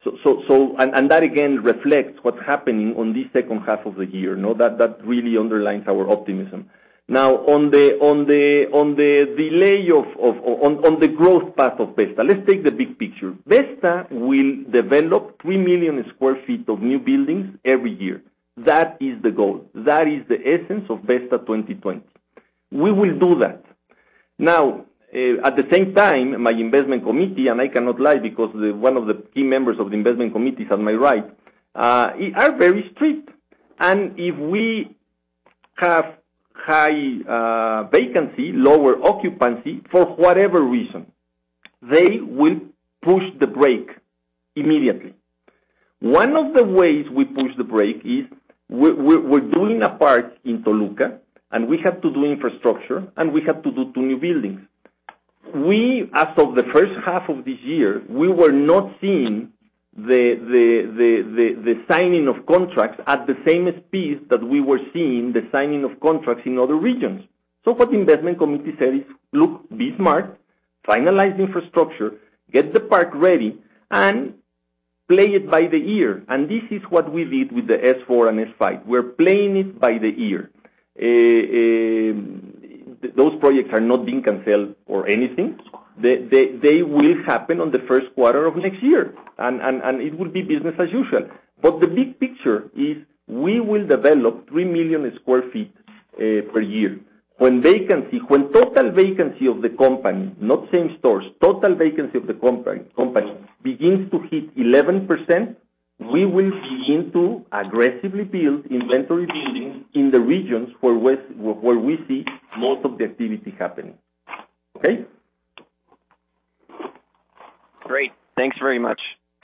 So, so, so and, and that again reflects what's happening on this second half of the year. No, that that really underlines our optimism. Now, on the on the on the delay of, of on, on the growth path of Vesta, let's take the big picture. Vesta will develop three million square feet of new buildings every year. That is the goal. That is the essence of Vesta twenty twenty. We will do that. Now, uh, at the same time, my investment committee, and I cannot lie because the, one of the key members of the investment committee is at my right, uh, are very strict. And if we have high uh, vacancy, lower occupancy, for whatever reason, they will push the brake immediately. One of the ways we push the brake is we're, we're, we're doing a part in Toluca, and we have to do infrastructure, and we have to do two new buildings. We, as of the first half of this year, we were not seeing the, the, the, the, the signing of contracts at the same speed that we were seeing the signing of contracts in other regions. So what the investment committee said is, look, be smart, finalize the infrastructure, get the park ready, and play it by the ear. And this is what we did with the S four and S five. We're playing it by the ear. Uh, uh, those projects are not being canceled or anything. They, they, they will happen on the first quarter of next year, and, and, and it will be business as usual. But the big picture is we will develop three million square feet uh, per year. When vacancy, when total vacancy of the company, not same stores, total vacancy of the company, company begins to hit eleven percent, we will begin to aggressively build inventory buildings in the regions where we, where we see most of the activity happening. Okay? Great. Thanks very much.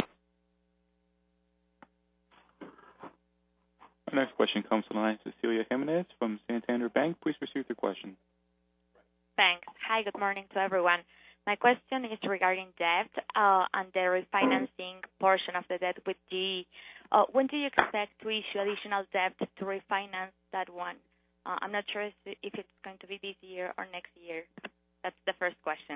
Our next question comes from the line of Cecilia Jimenez from Santander Bank. Please proceed with your question. Thanks. Hi, good morning to everyone. My question is regarding debt uh, and the refinancing portion of the debt with G E. Uh, when do you expect to issue additional debt to refinance that one? Uh, I'm not sure if, if it's going to be this year or next year. That's the first question.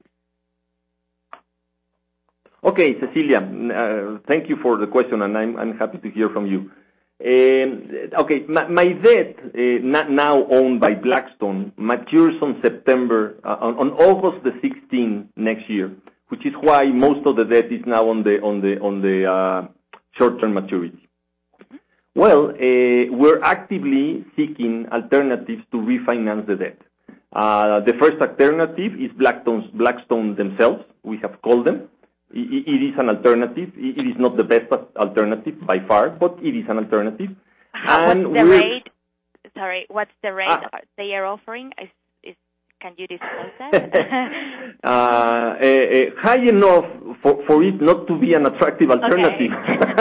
Okay, Cecilia, uh, thank you for the question, and I'm, I'm happy to hear from you. Um, okay, my, my debt, uh, now owned by Blackstone, matures on September, uh, on, on August the sixteenth next year, which is why most of the debt is now on the on the on the uh, short-term maturity. Well, uh, we're actively seeking alternatives to refinance the debt. Uh, the first alternative is Blackstone's, Blackstone themselves. We have called them. It is an alternative. It is not the best alternative by far, but it is an alternative. How, and what's the rate? Sorry, what's the rate uh, they are offering? Is, is, can you disclose that? uh, uh, uh, high enough for, for it not to be an attractive alternative.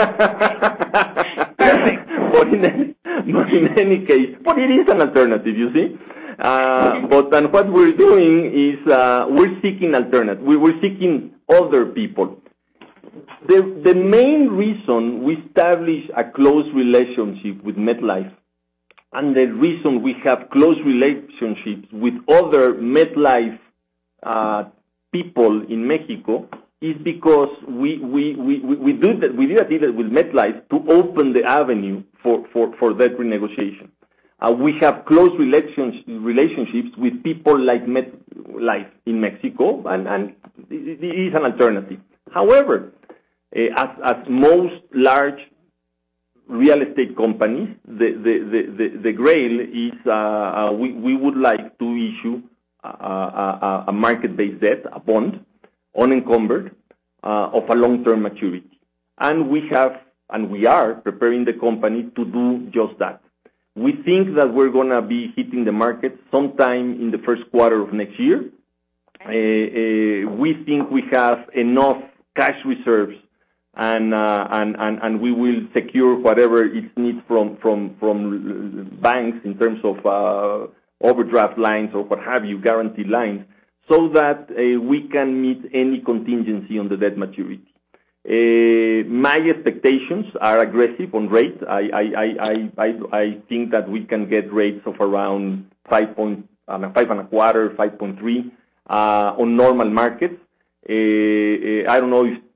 Okay. Perfect. but, in any, but in any case, but it is an alternative, you see. Uh, but and what we're doing is uh, we're seeking alternative. We, we're seeking other people. The, the main reason we establish a close relationship with MetLife, and the reason we have close relationships with other MetLife uh, people in Mexico, is because we we, we, we, do that, we did a deal with MetLife to open the avenue for, for, for that renegotiation. Uh, we have close relations, relationships with people like MetLife in Mexico, and, and it is an alternative. However, uh, as, as most large real estate companies, the, the, the, the, the grail is uh, uh, we, we would like to issue a, a, a market-based debt, a bond, unencumbered, uh, of a long-term maturity. And we have, and we are preparing the company to do just that. We think that we're going to be hitting the market sometime in the first quarter of next year. Uh, uh, we think we have enough cash reserves, and, uh, and and and we will secure whatever it needs from from from banks in terms of uh, overdraft lines or what have you, guaranteed lines, so that uh, we can meet any contingency on the debt maturity. Uh, my expectations are aggressive on rates. I, I, I, I, I think that we can get rates of around five point, uh, five and a quarter, five point three uh, on normal markets. Uh, I don't know if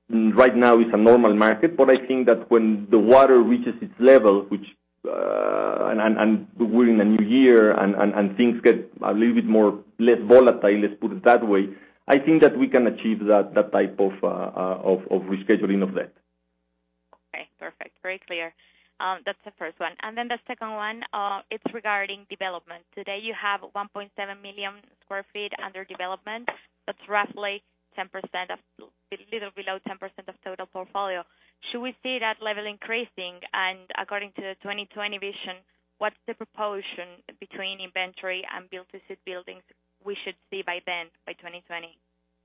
right now is a normal market, but I think that when the water reaches its level, which uh, and, and, and we're in a new year and, and, and things get a little bit more less volatile, let's put it that way, I think that we can achieve that, that type of, uh, uh, of, of rescheduling of debt. Okay, perfect. Very clear. Um, that's the first one. And then the second one, uh, it's regarding development. Today you have one point seven million square feet under development. That's roughly ten percent of, a little below ten percent of total portfolio. Should we see that level increasing? And according to the twenty twenty vision, what's the proportion between inventory and build-to-suit buildings we should see by then, by twenty twenty?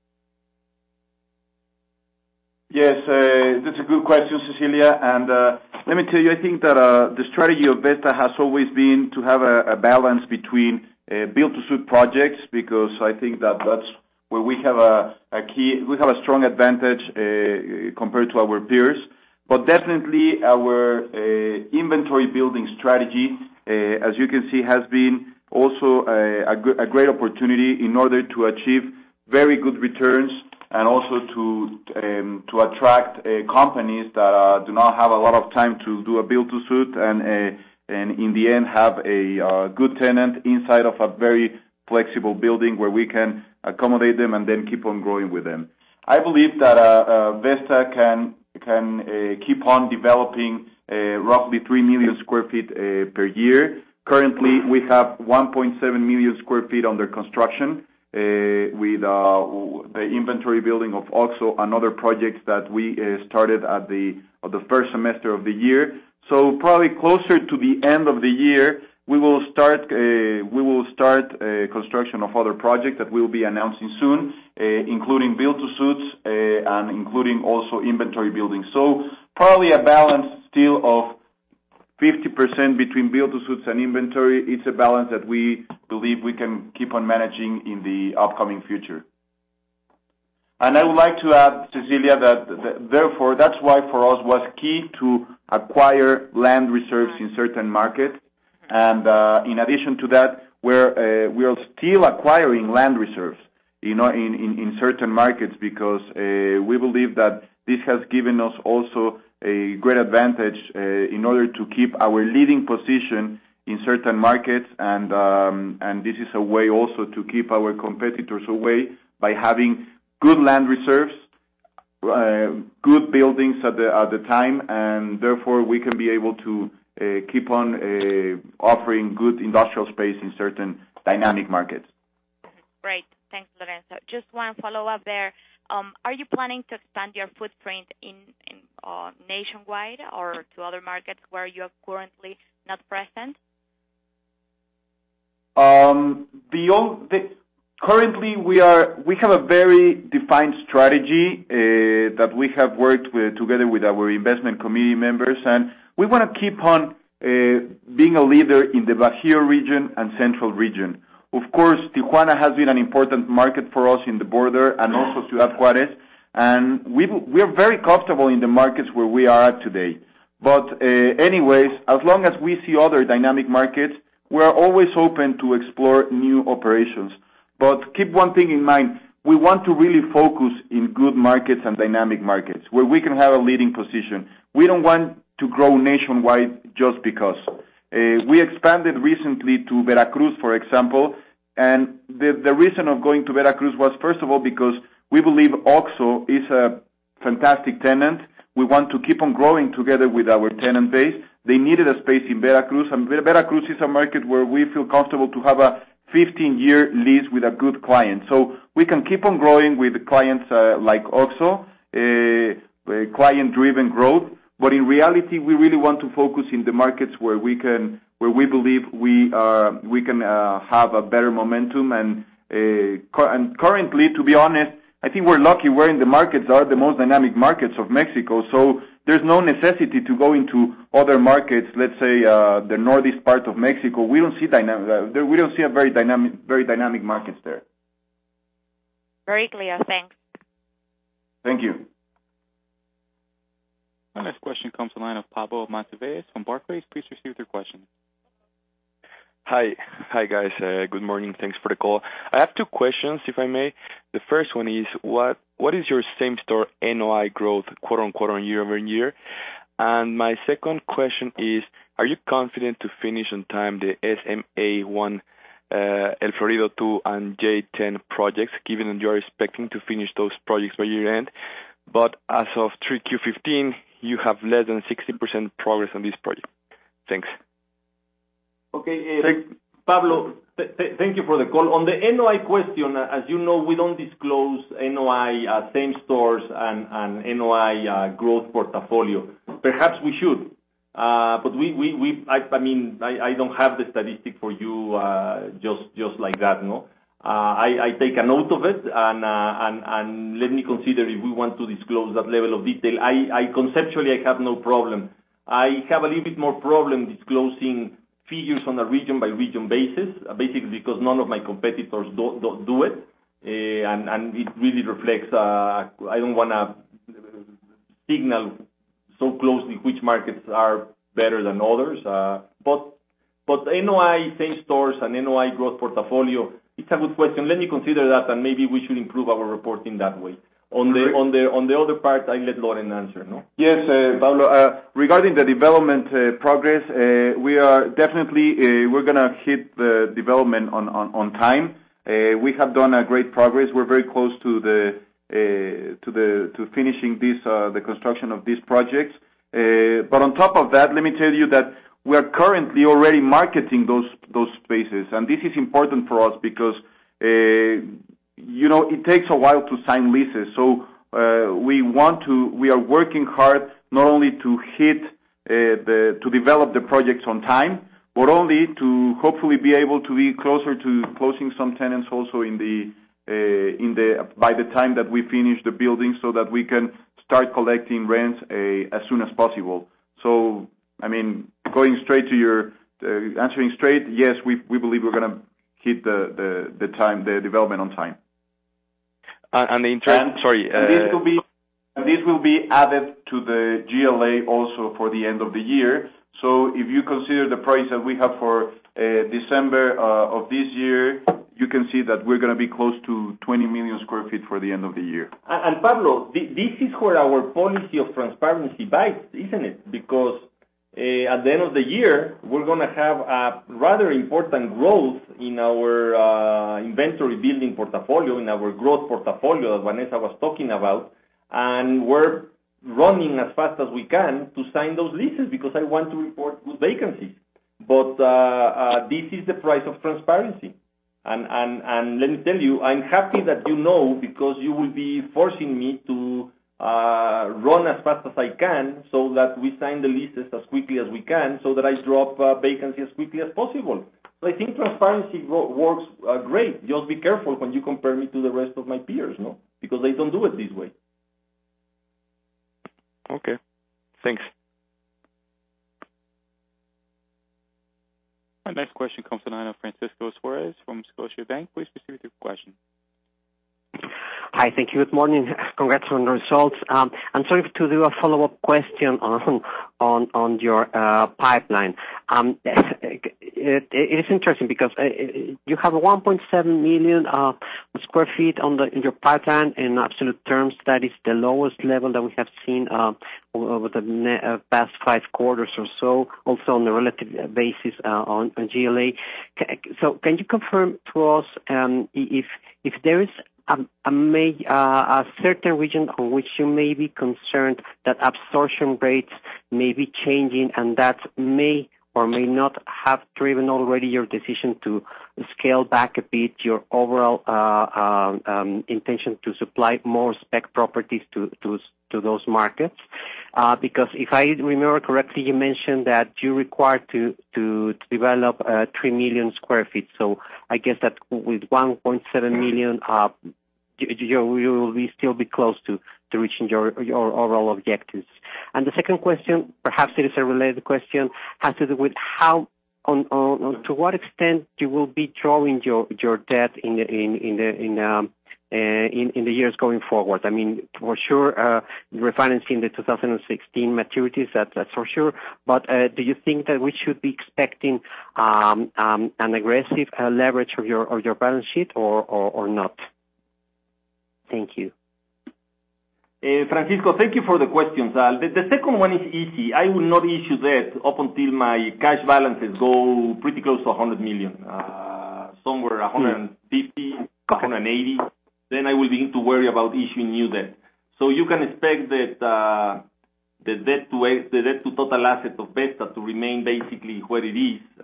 Yes, uh, that's a good question, Cecilia. And uh, let me tell you, I think that uh, the strategy of Vesta has always been to have a, a balance between uh, build-to-suit projects, because I think that that's where we have a, a key, we have a strong advantage uh, compared to our peers. But definitely our uh, inventory building strategy, uh, as you can see, has been also a, a, good, a great opportunity in order to achieve very good returns, and also to um, to attract uh, companies that uh, do not have a lot of time to do a build-to-suit, and uh, and in the end have a uh, good tenant inside of a very flexible building where we can accommodate them and then keep on growing with them. I believe that uh, uh, Vesta can can uh, keep on developing uh, roughly three million square feet uh, per year. Currently, we have one point seven million square feet under construction. Uh, with uh, the inventory building of OXXO and other projects that we uh, started at the at the first semester of the year. So probably closer to the end of the year, we will start uh, we will start uh, construction of other projects that we will be announcing soon, uh, including build-to-suits uh, and including also inventory building. So probably a balance still of fifty percent between build-to-suits and inventory. It's a balance that we believe we can keep on managing in the upcoming future. And I would like to add, Cecilia, that, that therefore that's why for us was key to acquire land reserves in certain markets. And uh, in addition to that, we're, uh, we are still acquiring land reserves, you know, in, in, in certain markets, because uh, we believe that this has given us also a great advantage uh, in order to keep our leading position in certain markets, and um, and this is a way also to keep our competitors away by having good land reserves, uh, good buildings at the at the time, and therefore we can be able to uh, keep on uh, offering good industrial space in certain dynamic markets. Great, thanks, Lorenzo. Just one follow-up there. Um, are you planning to expand your footprint in, in uh, nationwide or to other markets where you are currently not present? Um, the, old, the currently we are we have a very defined strategy uh, that we have worked with, together with our investment committee members, and we want to keep on uh, being a leader in the Bajío region and Central region. Of course, Tijuana has been an important market for us in the border, and also Ciudad Juárez, and we we are very comfortable in the markets where we are at today. But uh, anyways, as long as we see other dynamic markets, we are always open to explore new operations. But keep one thing in mind: we want to really focus in good markets and dynamic markets where we can have a leading position. We don't want to grow nationwide just because. Uh, we expanded recently to Veracruz, for example, and the, the reason of going to Veracruz was, first of all, because we believe OXXO is a fantastic tenant. We want to keep on growing together with our tenant base. They needed a space in Veracruz, and Veracruz is a market where we feel comfortable to have a fifteen-year lease with a good client. So we can keep on growing with clients uh, like OXXO, uh, uh, client-driven growth. But in reality, we really want to focus in the markets where we can, where we believe we are, we can uh, have a better momentum. And, uh, cu- and currently, to be honest, I think we're lucky. We're in the markets that are the most dynamic markets of Mexico. So there's no necessity to go into other markets. Let's say uh, the northeast part of Mexico. We don't see dynamic. Uh, there, we don't see a very dynamic, very dynamic markets there. Very clear. Thanks. Thank you. Our next question comes from the line of Pablo Monsivais from Barclays. Please proceed with your question. Hi. Hi, guys. Uh, good morning. Thanks for the call. I have two questions, if I may. The first one is, what what is your same-store N O I growth, quote-unquote, on year-over-year? And my second question is, are you confident to finish on time the S M A one, uh, El Florido two, and J ten projects, given that you're expecting to finish those projects by year-end? But as of three Q fifteen, you have less than sixty percent progress on this project. Thanks. Okay, uh, Pablo, th- th- thank you for the call. On the N O I question, uh, as you know, we don't disclose N O I uh, same stores and, and N O I uh, growth portfolio. Perhaps we should, uh, but we, we, we I, I mean, I, I don't have the statistic for you uh, just just like that, no. Uh, I, I take a note of it, and, uh, and and let me consider if we want to disclose that level of detail. I, I conceptually I have no problem. I have a little bit more problem disclosing figures on a region-by-region basis, uh, basically because none of my competitors do, do, do it, uh, and, and it really reflects, uh, I don't want to signal so closely which markets are better than others, uh, but but N O I, same stores, and N O I growth portfolio, it's a good question. Let me consider that, and maybe we should improve our reporting that way. On the on the on the other part, I let Loren answer. No. Yes, uh, Pablo. Uh, regarding the development uh, progress, uh, we are definitely uh, we're gonna hit the development on on, on time. Uh, we have done a great progress. We're very close to the uh, to the to finishing this uh, the construction of these projects. Uh, but on top of that, let me tell you that we are currently already marketing those those spaces, and this is important for us because. Uh, You know, it takes a while to sign leases, so uh, we want to. We are working hard not only to hit uh, the to develop the projects on time, but only to hopefully be able to be closer to closing some tenants also in the uh, in the by the time that we finish the building, so that we can start collecting rents uh, as soon as possible. So, I mean, going straight to your uh, answering straight, yes, we we believe we're going to hit the, the the time the development on time. Uh, and the interest, and, sorry. And uh, this will be and this will be added to the G L A also for the end of the year. So if you consider the price that we have for uh, December uh, of this year, you can see that we're going to be close to twenty million square feet for the end of the year. And, and Pablo, th- this is where our policy of transparency bites, isn't it? Because Uh, at the end of the year, we're going to have a rather important growth in our uh, inventory building portfolio, in our growth portfolio that Vanessa was talking about, and we're running as fast as we can to sign those leases because I want to report good vacancies. But uh, uh, this is the price of transparency. And, and, and let me tell you, I'm happy that you know, because you will be forcing me to Uh, run as fast as I can so that we sign the leases as quickly as we can so that I drop uh, vacancy as quickly as possible. So I think transparency works uh, great. Just be careful when you compare me to the rest of my peers, no? Because they don't do it this way. Okay. Thanks. Our next question comes from the line of Francisco Suarez from Scotiabank. Please proceed with your question. Hi, thank you. Good morning. Congrats on the results. Um, I'm sorry to do a follow-up question on on on your uh, pipeline. Um, it, it is interesting because uh, you have one point seven million uh, square feet on the in your pipeline. In absolute terms, that is the lowest level that we have seen uh, over the uh, past five quarters or so. Also on a relative basis uh, on, on G L A. So, can you confirm to us um, if if there is A, a, may, uh, a certain region on which you may be concerned that absorption rates may be changing, and that may or may not have driven already your decision to scale back a bit your overall uh, uh, um, intention to supply more spec properties to to, to those markets. Uh, because if I remember correctly, you mentioned that you require to to, to develop uh, three million square feet. So I guess that with one point seven million, uh, you, you will be still be close to, to reaching your your overall objectives. And the second question, perhaps it is a related question, has to do with how on, on, on to what extent you will be drawing your, your debt in the, in in the in um, in, in the years going forward? I mean, for sure, uh, refinancing the two thousand sixteen maturities, that, that's for sure. But uh, do you think that we should be expecting um, um, an aggressive uh, leverage of your of your balance sheet, or, or, or not? Thank you. Uh, Francisco, thank you for the questions. Uh, the, the second one is easy. I will not issue debt up until my cash balances go pretty close to one hundred million, uh, somewhere one hundred fifty, one hundred eighty. Then I will begin to worry about issuing new debt. So you can expect that uh, the debt to the debt to total asset of Vesta to remain basically where it is, uh,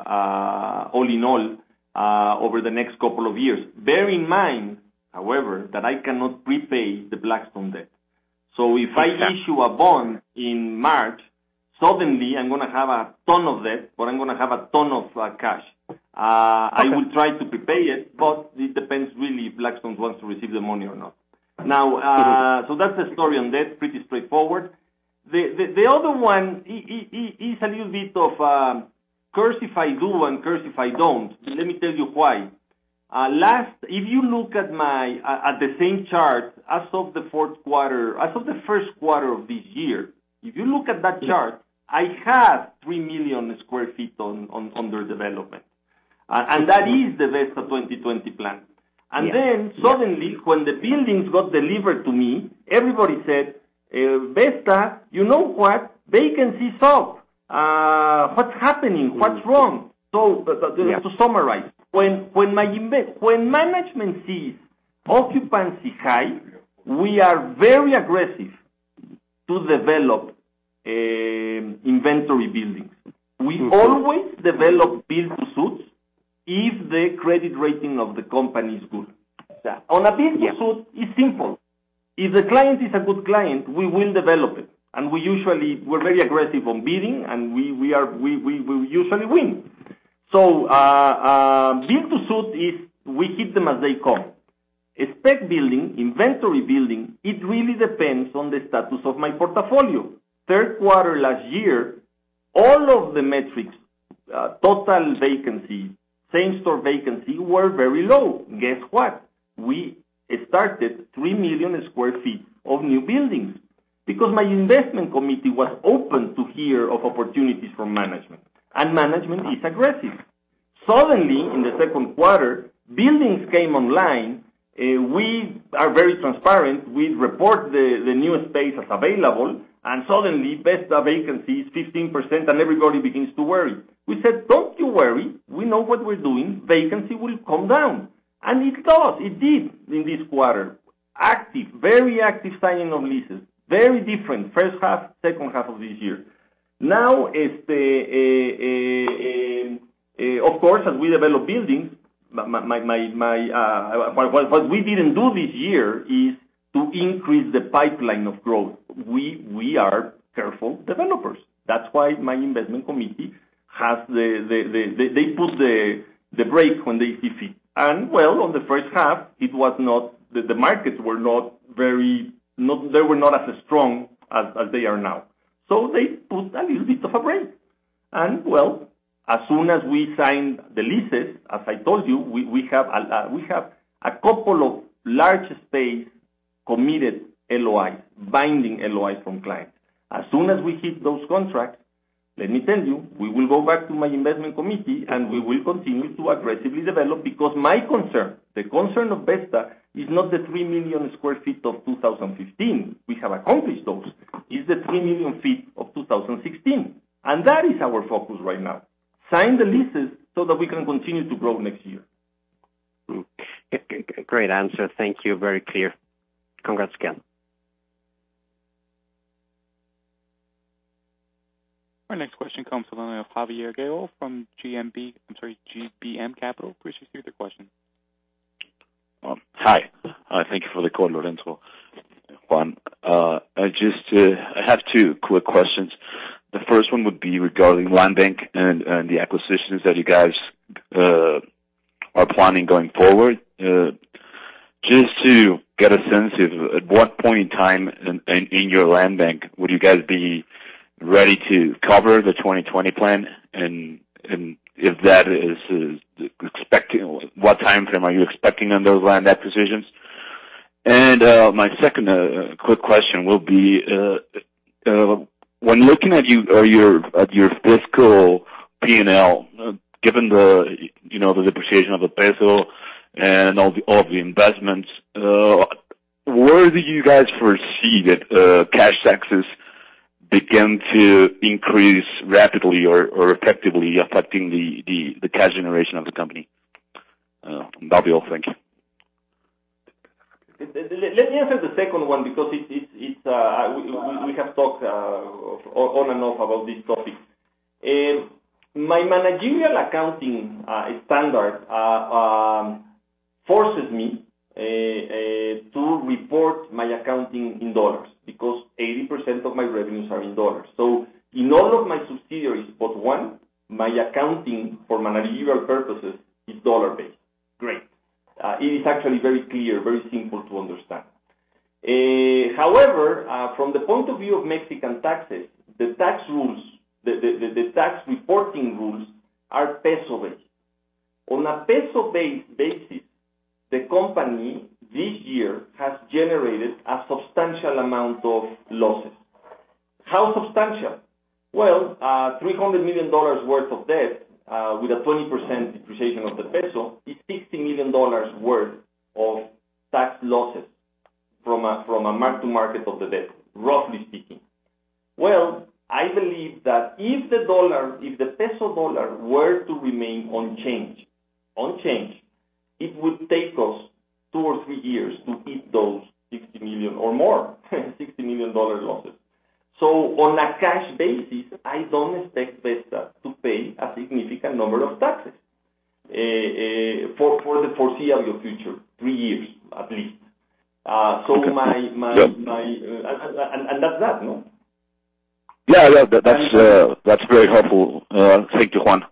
uh, all in all, uh, over the next couple of years. Bear in mind, however, that I cannot prepay the Blackstone debt. So if I issue a bond in March, suddenly I'm going to have a ton of debt, but I'm going to have a ton of uh, cash. Uh, okay. I will try to prepay it, but it depends really if Blackstone wants to receive the money or not. Now, uh, so that's the story on debt, pretty straightforward. The the, the other one is a little bit of um, curse if I do and curse if I don't. Let me tell you why. Uh, last, if you look at my uh, at the same chart as of the fourth quarter, as of the first quarter of this year, if you look at that chart, I have three million square feet on, on under development, uh, and that is the Vesta twenty twenty plan. And yeah. then suddenly, yeah. when the buildings got delivered to me, everybody said, uh, "Vesta, you know what? Vacancy's up. Uh, what's happening? What's wrong?" So, uh, uh, yeah. to summarize. When when my when management sees occupancy high, we are very aggressive to develop uh, inventory buildings. We mm-hmm. always develop build-to-suits if the credit rating of the company is good. On a build-to-suit, yeah. it's simple. If the client is a good client, we will develop it, and we usually we're very aggressive on bidding, and we we are we we, we usually win. So, uh, uh, build-to-suit is, we hit them as they come. A spec building, inventory building, it really depends on the status of my portfolio. Third quarter last year, all of the metrics, uh, total vacancy, same-store vacancy, were very low. Guess what? We started three million square feet of new buildings because my investment committee was open to hear of opportunities from management. And management is aggressive. Suddenly, in the second quarter, buildings came online. Uh, we are very transparent. We report the, the new space as available, and suddenly, Vesta vacancy is fifteen percent, and everybody begins to worry. We said, don't you worry. We know what we're doing. Vacancy will come down. And it does. It did in this quarter. Active, very active signing of leases. Very different, first half, second half of this year. Now, este, eh, eh, eh, of course, as we develop buildings, my, my, my, my uh, what, what we didn't do this year is to increase the pipeline of growth. We we are careful developers. That's why my investment committee has the, the, the, the they put the the brake when they see fit. And well, on the first half, it was not the, the markets were not very not they were not as strong as, as they are now. So they put a little bit of a break. And, well, as soon as we sign the leases, as I told you, we, we have a, uh, we have a couple of large space committed L O Is, binding L O Is from clients. As soon as we hit those contracts, let me tell you, we will go back to my investment committee and we will continue to aggressively develop because my concern, the concern of Vesta, is not the three million square feet of two thousand fifteen. We have accomplished those. It's the three million feet of two thousand sixteen. And that is our focus right now. Sign the leases so that we can continue to grow next year. Great answer. Thank you. Very clear. Congrats again. Our next question comes from the line of Javier Gale from G M B, I'm sorry, G B M Capital. Please proceed with your question. Um, hi. Uh, thank you for the call, Lorenzo. Juan. Uh, I just uh, I have two quick questions. The first one would be regarding land bank and, and the acquisitions that you guys uh, are planning going forward. Uh, just to get a sense of at what point in time in, in, in your land bank would you guys be ready to cover the twenty twenty plan, and and if that is uh, expecting, what time frame are you expecting on those land acquisitions? And uh, my second uh, quick question will be, uh, uh, when looking at you or your at your fiscal P and L, uh, given the you know the depreciation of the peso and all the all the investments, uh, where do you guys foresee that uh, cash taxes begin to increase rapidly or, or effectively affecting the, the, the cash generation of the company? Uh, that'll be all. Thank you. Let me answer the second one because it, it, it's uh, we, we have talked uh, on and off about this topic. Uh, my managerial accounting uh, standard uh, um, forces me uh, uh, to report my accounting in dollars because eighty percent of my revenues are in dollars. So in all of my subsidiaries but one, my accounting for managerial purposes is dollar-based. Great. Uh, it is actually very clear, very simple to understand. Uh, however, uh, from the point of view of Mexican taxes, the tax rules, the, the, the, the tax reporting rules are peso-based. On a peso-based basis, the company this year has generated a substantial amount of losses. How substantial? Well, uh, three hundred million dollars worth of debt Uh, with a twenty percent depreciation of the peso, is sixty million dollars worth of tax losses from a, from a mark-to-market of the debt, roughly speaking. Well, I believe that if the dollar, if the peso dollar were to remain unchanged, unchanged, it would take us two or three years to eat those sixty million or more, sixty million dollars losses. So on a cash basis, I don't expect Vesta to pay a significant number of taxes uh, uh, for, for the foreseeable future, three years at least. Uh, so okay. my, my, yeah. my uh, and, and that's that, no? Yeah, yeah that, that's, and, uh, that's very helpful. Uh, thank you, Juan.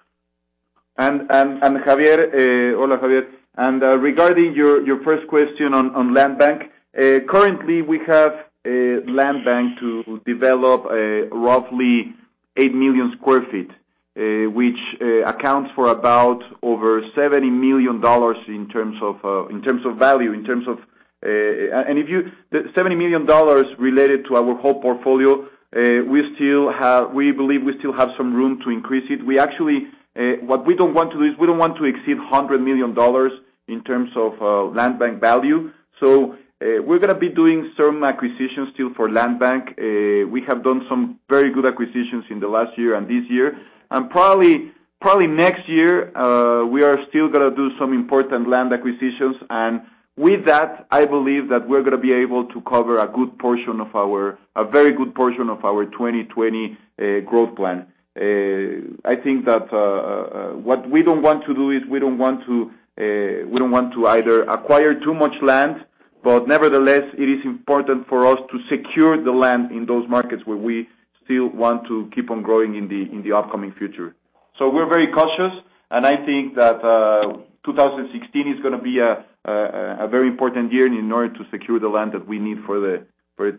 And, and, and Javier, uh, hola Javier, and uh, regarding your, your first question on, on Land Bank, uh, currently we have Uh, land bank to develop uh, roughly eight million square feet, uh, which uh, accounts for about over seventy million dollars in terms of uh, in terms of value, in terms of uh, and if you the seventy million dollars related to our whole portfolio, uh, we still have we believe we still have some room to increase it. We actually uh, what we don't want to do is we don't want to exceed one hundred million dollars in terms of uh, land bank value. So Uh, we're going to be doing some acquisitions still for Land Bank. Uh, we have done some very good acquisitions in the last year and this year. And probably probably next year, uh, we are still going to do some important land acquisitions. And with that, I believe that we're going to be able to cover a good portion of our, a very good portion of our twenty twenty uh, growth plan. Uh, I think that uh, uh, what we don't want to do is we don't want to, uh, we don't want to either acquire too much land, but nevertheless, it is important for us to secure the land in those markets where we still want to keep on growing in the in the upcoming future. So we're very cautious, and I think that uh, twenty sixteen is going to be a, a a very important year in order to secure the land that we need for the for the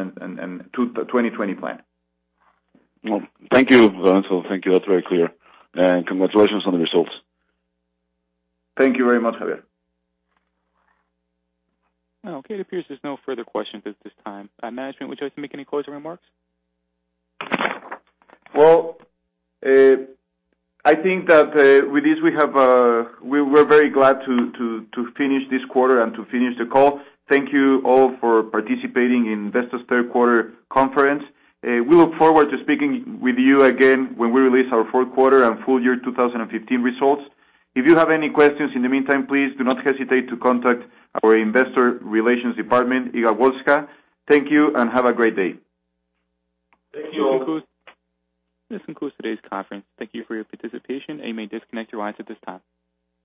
twenty twenty plan. Well, thank you, Lorenzo. Thank you. That's very clear, and congratulations on the results. Thank you very much, Javier. Okay, it appears there's no further questions at this time. Uh, management, would you like to make any closing remarks? Well, uh, I think that uh, with this we have uh, we, we're very glad to, to, to finish this quarter and to finish the call. Thank you all for participating in Vesta's third quarter conference. Uh, we look forward to speaking with you again when we release our fourth quarter and full year twenty fifteen results. If you have any questions in the meantime, please do not hesitate to contact our Investor Relations Department, Iga Wolska. Thank you and have a great day. Thank you. This concludes, this concludes today's conference. Thank you for your participation, and you may disconnect your lines at this time.